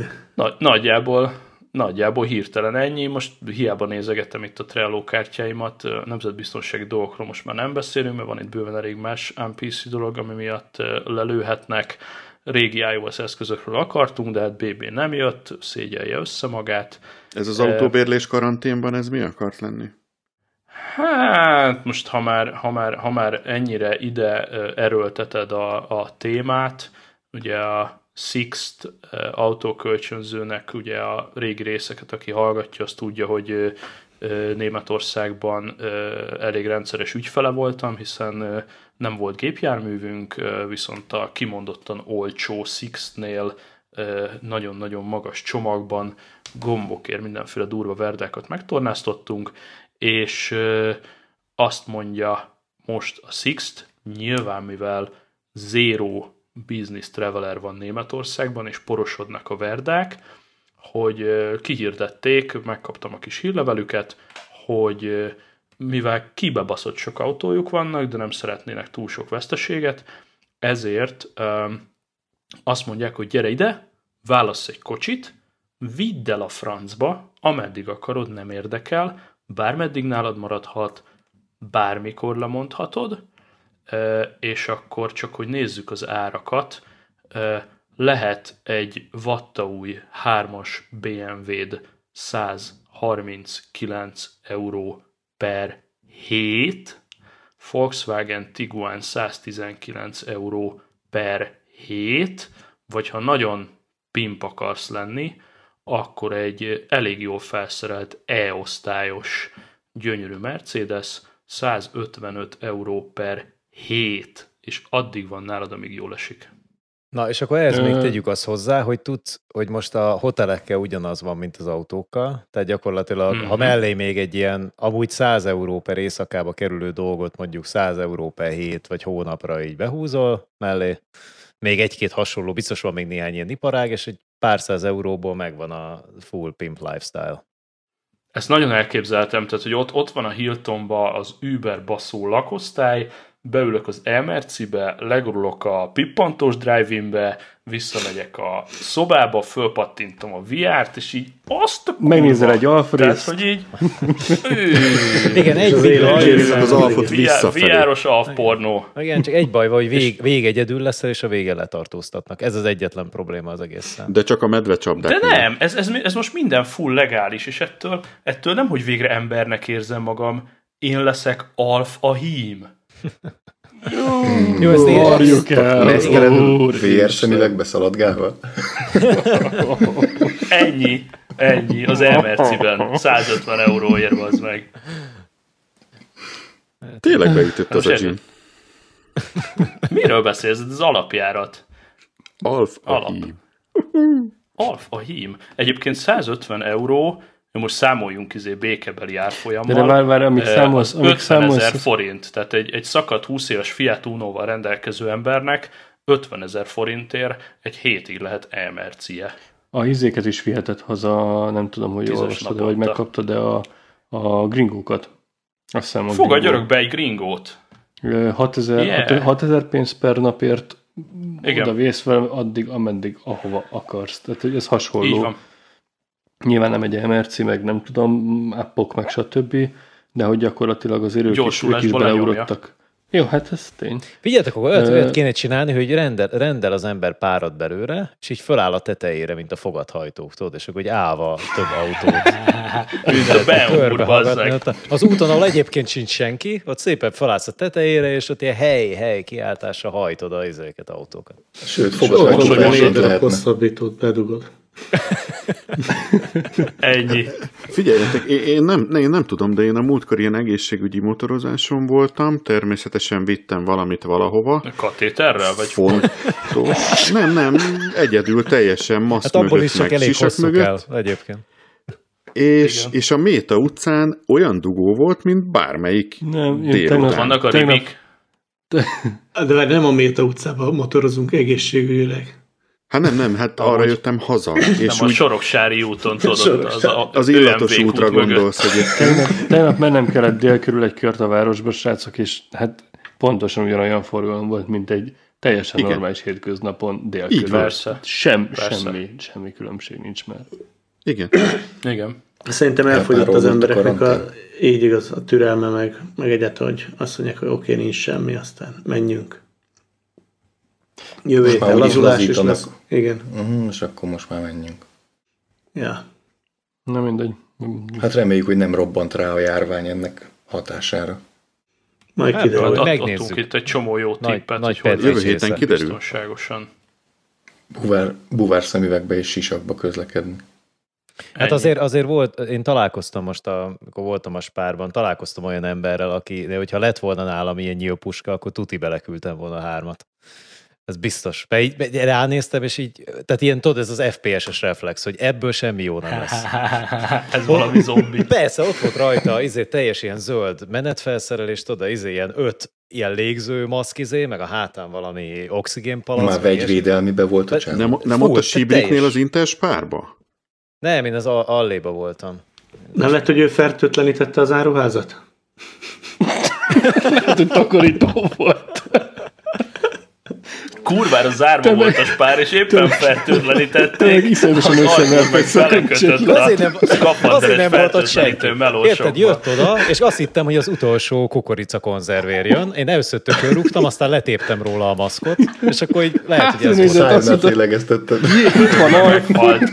S1: nagyjából hirtelen ennyi. Most hiába nézegettem itt a Trello kártyáimat, nemzetbiztonsági dolgokról most már nem beszélünk, mert van itt bőven elég más NPC dolog, ami miatt lelőhetnek. Régi iOS eszközökről akartunk, de hát BB nem jött, szégyelje össze magát.
S6: Ez az autóbérlés karanténban, ez mi akart lenni?
S1: Hát most, ha már ennyire ide erőlteted a témát, ugye a Sixt autókölcsönzőnek ugye a régi részeket, aki hallgatja, azt tudja, hogy Németországban elég rendszeres ügyfele voltam, hiszen nem volt gépjárművünk, viszont a kimondottan olcsó Sixtnél nagyon-nagyon magas csomagban gombokért mindenféle durva verdákat megtornáztottunk, és azt mondja most a Sixt, nyilván mivel zero business traveler van Németországban, és porosodnak a verdák, hogy kihirdették, megkaptam a kis hírlevelüket, hogy mivel kibebaszott sok autójuk vannak, de nem szeretnének túl sok veszteséget, ezért azt mondják, hogy gyere ide, válassz egy kocsit, vidd el a francba, ameddig akarod, nem érdekel, bármeddig nálad maradhat, bármikor lemondhatod, és akkor csak, hogy nézzük az árakat, lehet egy vattaúj 3-as BMW-d 139 euró per hét, Volkswagen Tiguan 119 euró per hét, vagy ha nagyon pimp akarsz lenni, akkor egy elég jól felszerelt E-osztályos gyönyörű Mercedes 155 euró per hét, és addig van nálad, amíg jól esik.
S2: Na, és akkor ehhez még tegyük azt hozzá, hogy tudsz, hogy most a hotelekkel ugyanaz van, mint az autókkal, tehát gyakorlatilag, ha mellé még egy ilyen amúgy 100 euró per éjszakába kerülő dolgot, mondjuk 100 euró per hét vagy hónapra így behúzol mellé, még egy-két hasonló, biztos van még néhány ilyen iparág, és egy pár száz euróból megvan a full pimp lifestyle.
S1: Ezt nagyon elképzeltem, tehát, hogy ott van a Hiltonba az Uber baszó lakosztály, beülök az e-mercibe, legurulok a pippantós drive-inbe, visszamegyek a szobába, fölpattintom a VR-t, és így azt a kurva.
S3: Megnézel egy alfrészt.
S1: Tehát, hogy így...
S2: Igen, egy
S6: az alfot visszafelé.
S1: VR-os alfpornó.
S2: Igen, csak egy baj van, hogy vég egyedül leszel, és a vége letartóztatnak. Ez az egyetlen probléma az egészen.
S6: De csak a medvecsapdák.
S1: De nem, ez most minden full legális, és ettől nem, hogy végre embernek érzem magam, én leszek Alf a hím.
S2: Jó, ezt
S3: várjuk el.
S5: Meszkeled VR szemüvegbe szaladgálva.
S1: Ennyi az e-merciben. 150 euróért az meg.
S6: Tényleg beütött az a Jim.
S1: Miről beszélsz? Ez az alapjárat.
S6: Alf a hím.
S1: Alf a hím. Egyébként 150 euró Most számoljunk békebeli árfolyammal.
S3: De várj, amíg számolsz...
S1: 50 000 forint, tehát egy szakadt 20 éves Fiat Uno-val rendelkező embernek 50 000 forintért egy hétig lehet EMRC-je.
S3: A izéket is vihetett haza, nem tudom, hogy olvastad, vagy megkaptad, de a gringókat.
S1: Fogadj örökbe egy gringót.
S3: 6000 pénz per napért
S1: igen.
S3: Oda vész fel addig, ameddig, ahova akarsz. Tehát hogy ez hasonló.
S1: Így van.
S3: Nyilván nem egy MRC, meg nem tudom, appok, meg stb., de hogy gyakorlatilag azért ők is beleugrottak. Jó, hát ez tény.
S2: Figyeljetek, akkor olyat kéne csinálni, hogy rendel az ember párat belőle, és így föláll a tetejére, mint a fogathajtók, tudod, és akkor állva több autót. Az úton, ahol egyébként sincs senki, ott szépen felállsz a tetejére, és ott ilyen hely kiáltásra hajtod a izéket, autókat.
S5: Sőt, fogathajtók
S4: a hosszabbítót bedugod.
S1: Ennyi.
S6: Figyeljetek, én nem tudom, de én a múltkor ilyen egészségügyi motorozáson voltam, természetesen vittem valamit valahova.
S1: Katéterrel? Vagy
S6: fontos. Nem, egyedül teljesen maszk hát mögött, meg sisak mögött.
S2: Egyébként.
S6: És a Méta utcán olyan dugó volt, mint bármelyik délután.
S1: Vannak a rimik.
S4: De nem a Méta utcában motorozunk egészségügyileg.
S6: Hát nem, hát arra jöttem haza. És
S1: nem a Soroksári úton, tudod,
S6: az illatos útra gondolsz egyébként.
S3: Tegnap mennem kellett dél körül egy kört a városba, srácok, és hát pontosan ugyanolyan forgalom volt, mint egy teljesen normális hétköznapon dél körül.
S1: Persze.
S3: Semmi különbség nincs már.
S6: Igen.
S4: Szerintem elfogyott az embereknek így igaz a türelme, meg egyáltalán, hogy azt mondják, hogy oké, nincs semmi, aztán menjünk. Jövő héten lazulás is lesz. Igen.
S5: És akkor most már menjünk.
S4: Ja.
S3: Na mindegy.
S5: Hát reméljük, hogy nem robbant rá a járvány ennek hatására.
S4: Majd kiderül.
S1: Adtunk itt egy csomó jó tippet, hogy
S6: jövő héten kiderül.
S1: Biztonságosan.
S5: Buvár szemüvegbe és sisakba közlekedni.
S2: Hát azért volt, én találkoztam most, amikor voltam a Spárban, találkoztam olyan emberrel, aki, de hogyha lett volna nálam ilyen nyílpuska, akkor tuti beleküldtem volna 3. Ez biztos. Ránéztem, és így, tehát ilyen, tudod, ez az FPS-es reflex, hogy ebből semmi jó nem lesz.
S1: Ez valami zombi.
S2: Persze, ott volt rajta teljes ilyen zöld menetfelszerelés, tudod, ilyen 5 ilyen légző maszk, meg a hátán valami oxigénpalack.
S5: Már vegyvédelmibe volt a csávó.
S6: Nem ott a Síbriknél az Interspárba?
S2: Nem, én az Alléba voltam.
S4: Nem lett, hogy ő fertőtlenítette az áruházat?
S3: Lehet, hogy takarító volt.
S1: Kurvára zárva volt a Spár, és éppen fertőtlenítették.
S3: Iszonyatosan összevertek szakadsék.
S2: Azért nem volt ott senki. Érted, jött oda, és azt hittem, hogy az utolsó kukoricakonzervér jön. Én először tökölrúgtam, aztán letéptem róla a maszkot, és akkor így lehet, hogy ez volt.
S5: Szájmát lélegeztetted.
S3: Itt van ajfalt.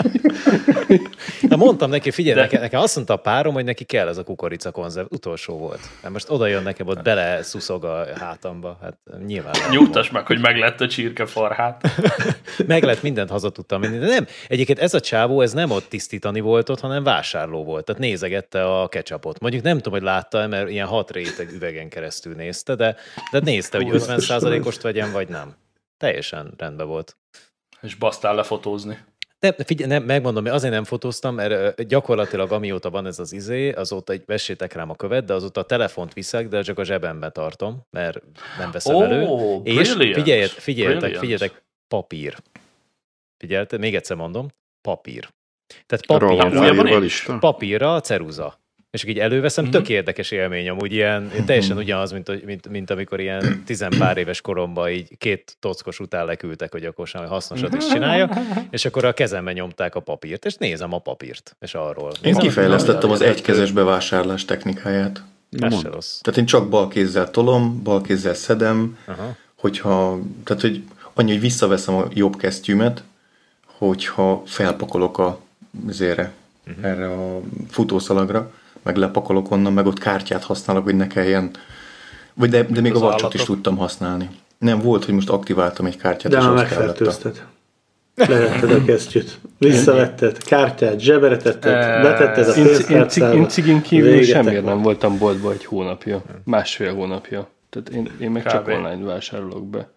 S2: De mondtam neki, figyelj, nekem azt mondta a párom, hogy neki kell ez a kukoricakonzerv. Utolsó volt. Hát most oda jön nekem, ott bele szuszog a hátamba. Hát nyilván.
S1: Nyugtass meg, hogy meg lett a csirkefarhát.
S2: Meg lett, mindent haza tudtam menni. De nem, egyébként ez a csávó, ez nem ott tisztítani volt ott, hanem vásárló volt. Tehát nézegette a ketchupot. Mondjuk nem tudom, hogy látta, mert ilyen 6 réteg üvegen keresztül nézte, de nézte, hogy 50%-ost vegyen, vagy nem. Teljesen rendben volt.
S1: És basztál lefotózni.
S2: De figyelj, nem, megmondom, azért nem fotóztam, mert gyakorlatilag amióta van ez az azóta vessétek rám a követ, de azóta a telefont viszek, de csak a zsebembe tartom, mert nem veszem elő. És figyeljetek, papír. Figyeljetek, még egyszer mondom, papír. Tehát papírra ceruza. És így előveszem, tök érdekes élmény, amúgy ilyen, teljesen ugyanaz, mint amikor ilyen 10 pár éves koromban így 2 tockos után leküldtek, hogy akkor sem hasznosat is csinálja, és akkor a kezembe nyomták a papírt, és nézem a papírt, és arról.
S5: Én kifejlesztettem az egykezes bevásárlás technikáját.
S2: Ez se rossz.
S5: Tehát én csak bal kézzel tolom, bal kézzel szedem, tehát hogy annyi, hogy visszaveszem a jobb kesztyűmet, hogyha felpakolok erre a futószalagra, meg lepakolok onnan, meg ott kártyát használok, hogy ne kelljen. De még a vacsot is tudtam használni. Nem volt, hogy most aktiváltam egy kártyát,
S4: de és azt megfertőzted. Levetted a kesztyűt. Visszavetted, kártyát, zsebre tetted, betetted a pénztárcába.
S3: Én cigin kívül semmiért nem voltam boltban egy hónapja. 1,5 hónapja. Tehát én meg csak online vásárolok be.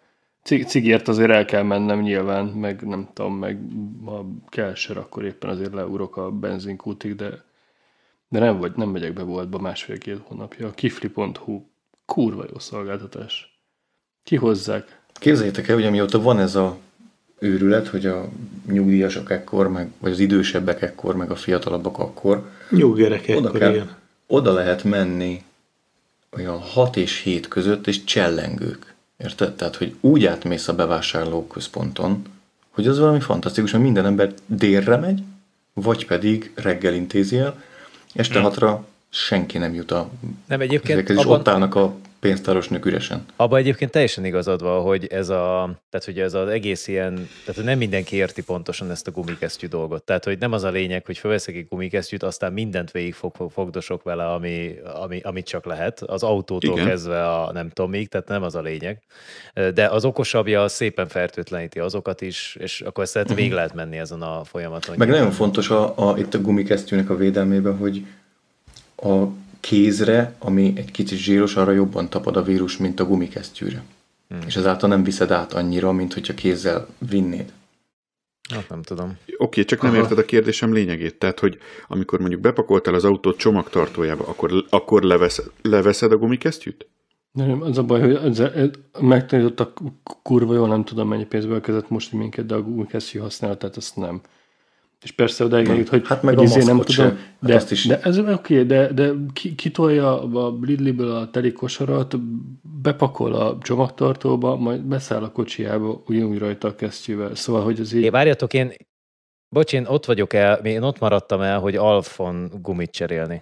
S3: Cigért azért el kell mennem nyilván, meg nem tudom, meg ha kell sör, akkor éppen azért leugrok a benzinkútig, de nem megyek be boltba 1,5-2 hónapja. A kifli.hu kurva jó szolgáltatás. Kihozzák.
S5: Képzeljétek el, hogy amióta van ez a őrület, hogy a nyugdíjasok ekkor, vagy az idősebbek ekkor, meg a fiatalabbak akkor.
S4: Nyuggerek ekkor, igen.
S5: Oda lehet menni olyan 6 és 7 között, és csellengők. Érted? Tehát, hogy úgy átmész a bevásárlóközponton, hogy az valami fantasztikus, hogy minden ember délre megy, vagy pedig reggel intézi el, este 6-ra senki nem jut a...
S2: Nem, egyébként
S5: és ott állnak a pénztáros nők üresen.
S2: Abban egyébként teljesen igazad van, hogy tehát hogy ez az egész ilyen, tehát nem mindenki érti pontosan ezt a gumikesztyű dolgot. Tehát, hogy nem az a lényeg, hogy felveszek egy gumikesztyűt, aztán mindent végig fogdosok vele, amit csak lehet. Az autótól kezdve a nem tudom még, tehát nem az a lényeg. De az okosabbja szépen fertőtleníti azokat is, és akkor ezt végig lehet menni ezen a folyamaton.
S5: Meg nagyon fontos itt a gumikesztyűnek a védelmében, hogy a kézre, ami egy kicsit zsíros, arra jobban tapad a vírus, mint a gumikesztyűre. És ezáltal nem viszed át annyira, mint hogyha kézzel vinnéd.
S2: Hát nem tudom.
S6: Oké, csak nem érted a kérdésem lényegét. Tehát, hogy amikor mondjuk bepakoltál az autót csomagtartójába, akkor leveszed a gumikesztyűt?
S3: Nem, az a baj, hogy megtanítottak kurva jól, nem tudom mennyi pénzből kezdett most minket, de a gumikesztyű használatát azt nem. És persze odáig eljut, hogy
S5: hát meg
S3: hogy
S5: a maszkot
S3: nem tudom,
S5: de
S3: ez oké, de ki tolja a Lidliből a teli kosarat, bepakol a csomagtartóba, majd beszáll a kocsiába, ugyanúgy rajta a kesztyűvel. Szóval, hogy ez így...
S2: Várjatok, én ott vagyok én ott maradtam el, hogy Alfon gumit cserélni.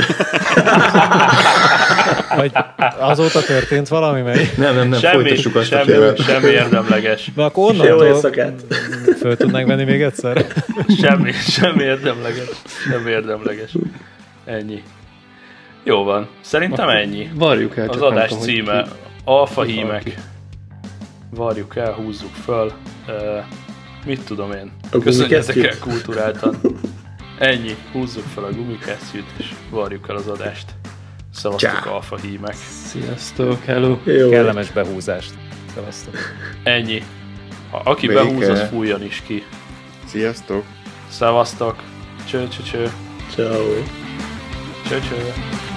S2: Vagy azóta történt valami, mert...
S5: Nem, folytassuk azt a
S1: témát. Semmi érdemleges.
S2: Na, akkor onnantól föl tudnánk venni még egyszer?
S1: Semmi érdemleges. Ennyi. Jó van. Szerintem ennyi.
S3: Varjuk el.
S1: Az adás címe Alfa hímek. Varjuk el, húzzuk föl. Mit tudom én? Köszönjetek el kulturáltan. Ennyi, húzzuk fel a gumikesztyűt, és varjuk el az adást. Szevasztok, alfa hímek.
S3: Sziasztok, hello.
S2: Jó. Kellemes behúzást. Szevasztok.
S1: Ennyi. Aki behúz, az fújjon is ki.
S6: Sziasztok.
S1: Szevasztok. Cső.
S4: Ciao.
S1: Cső.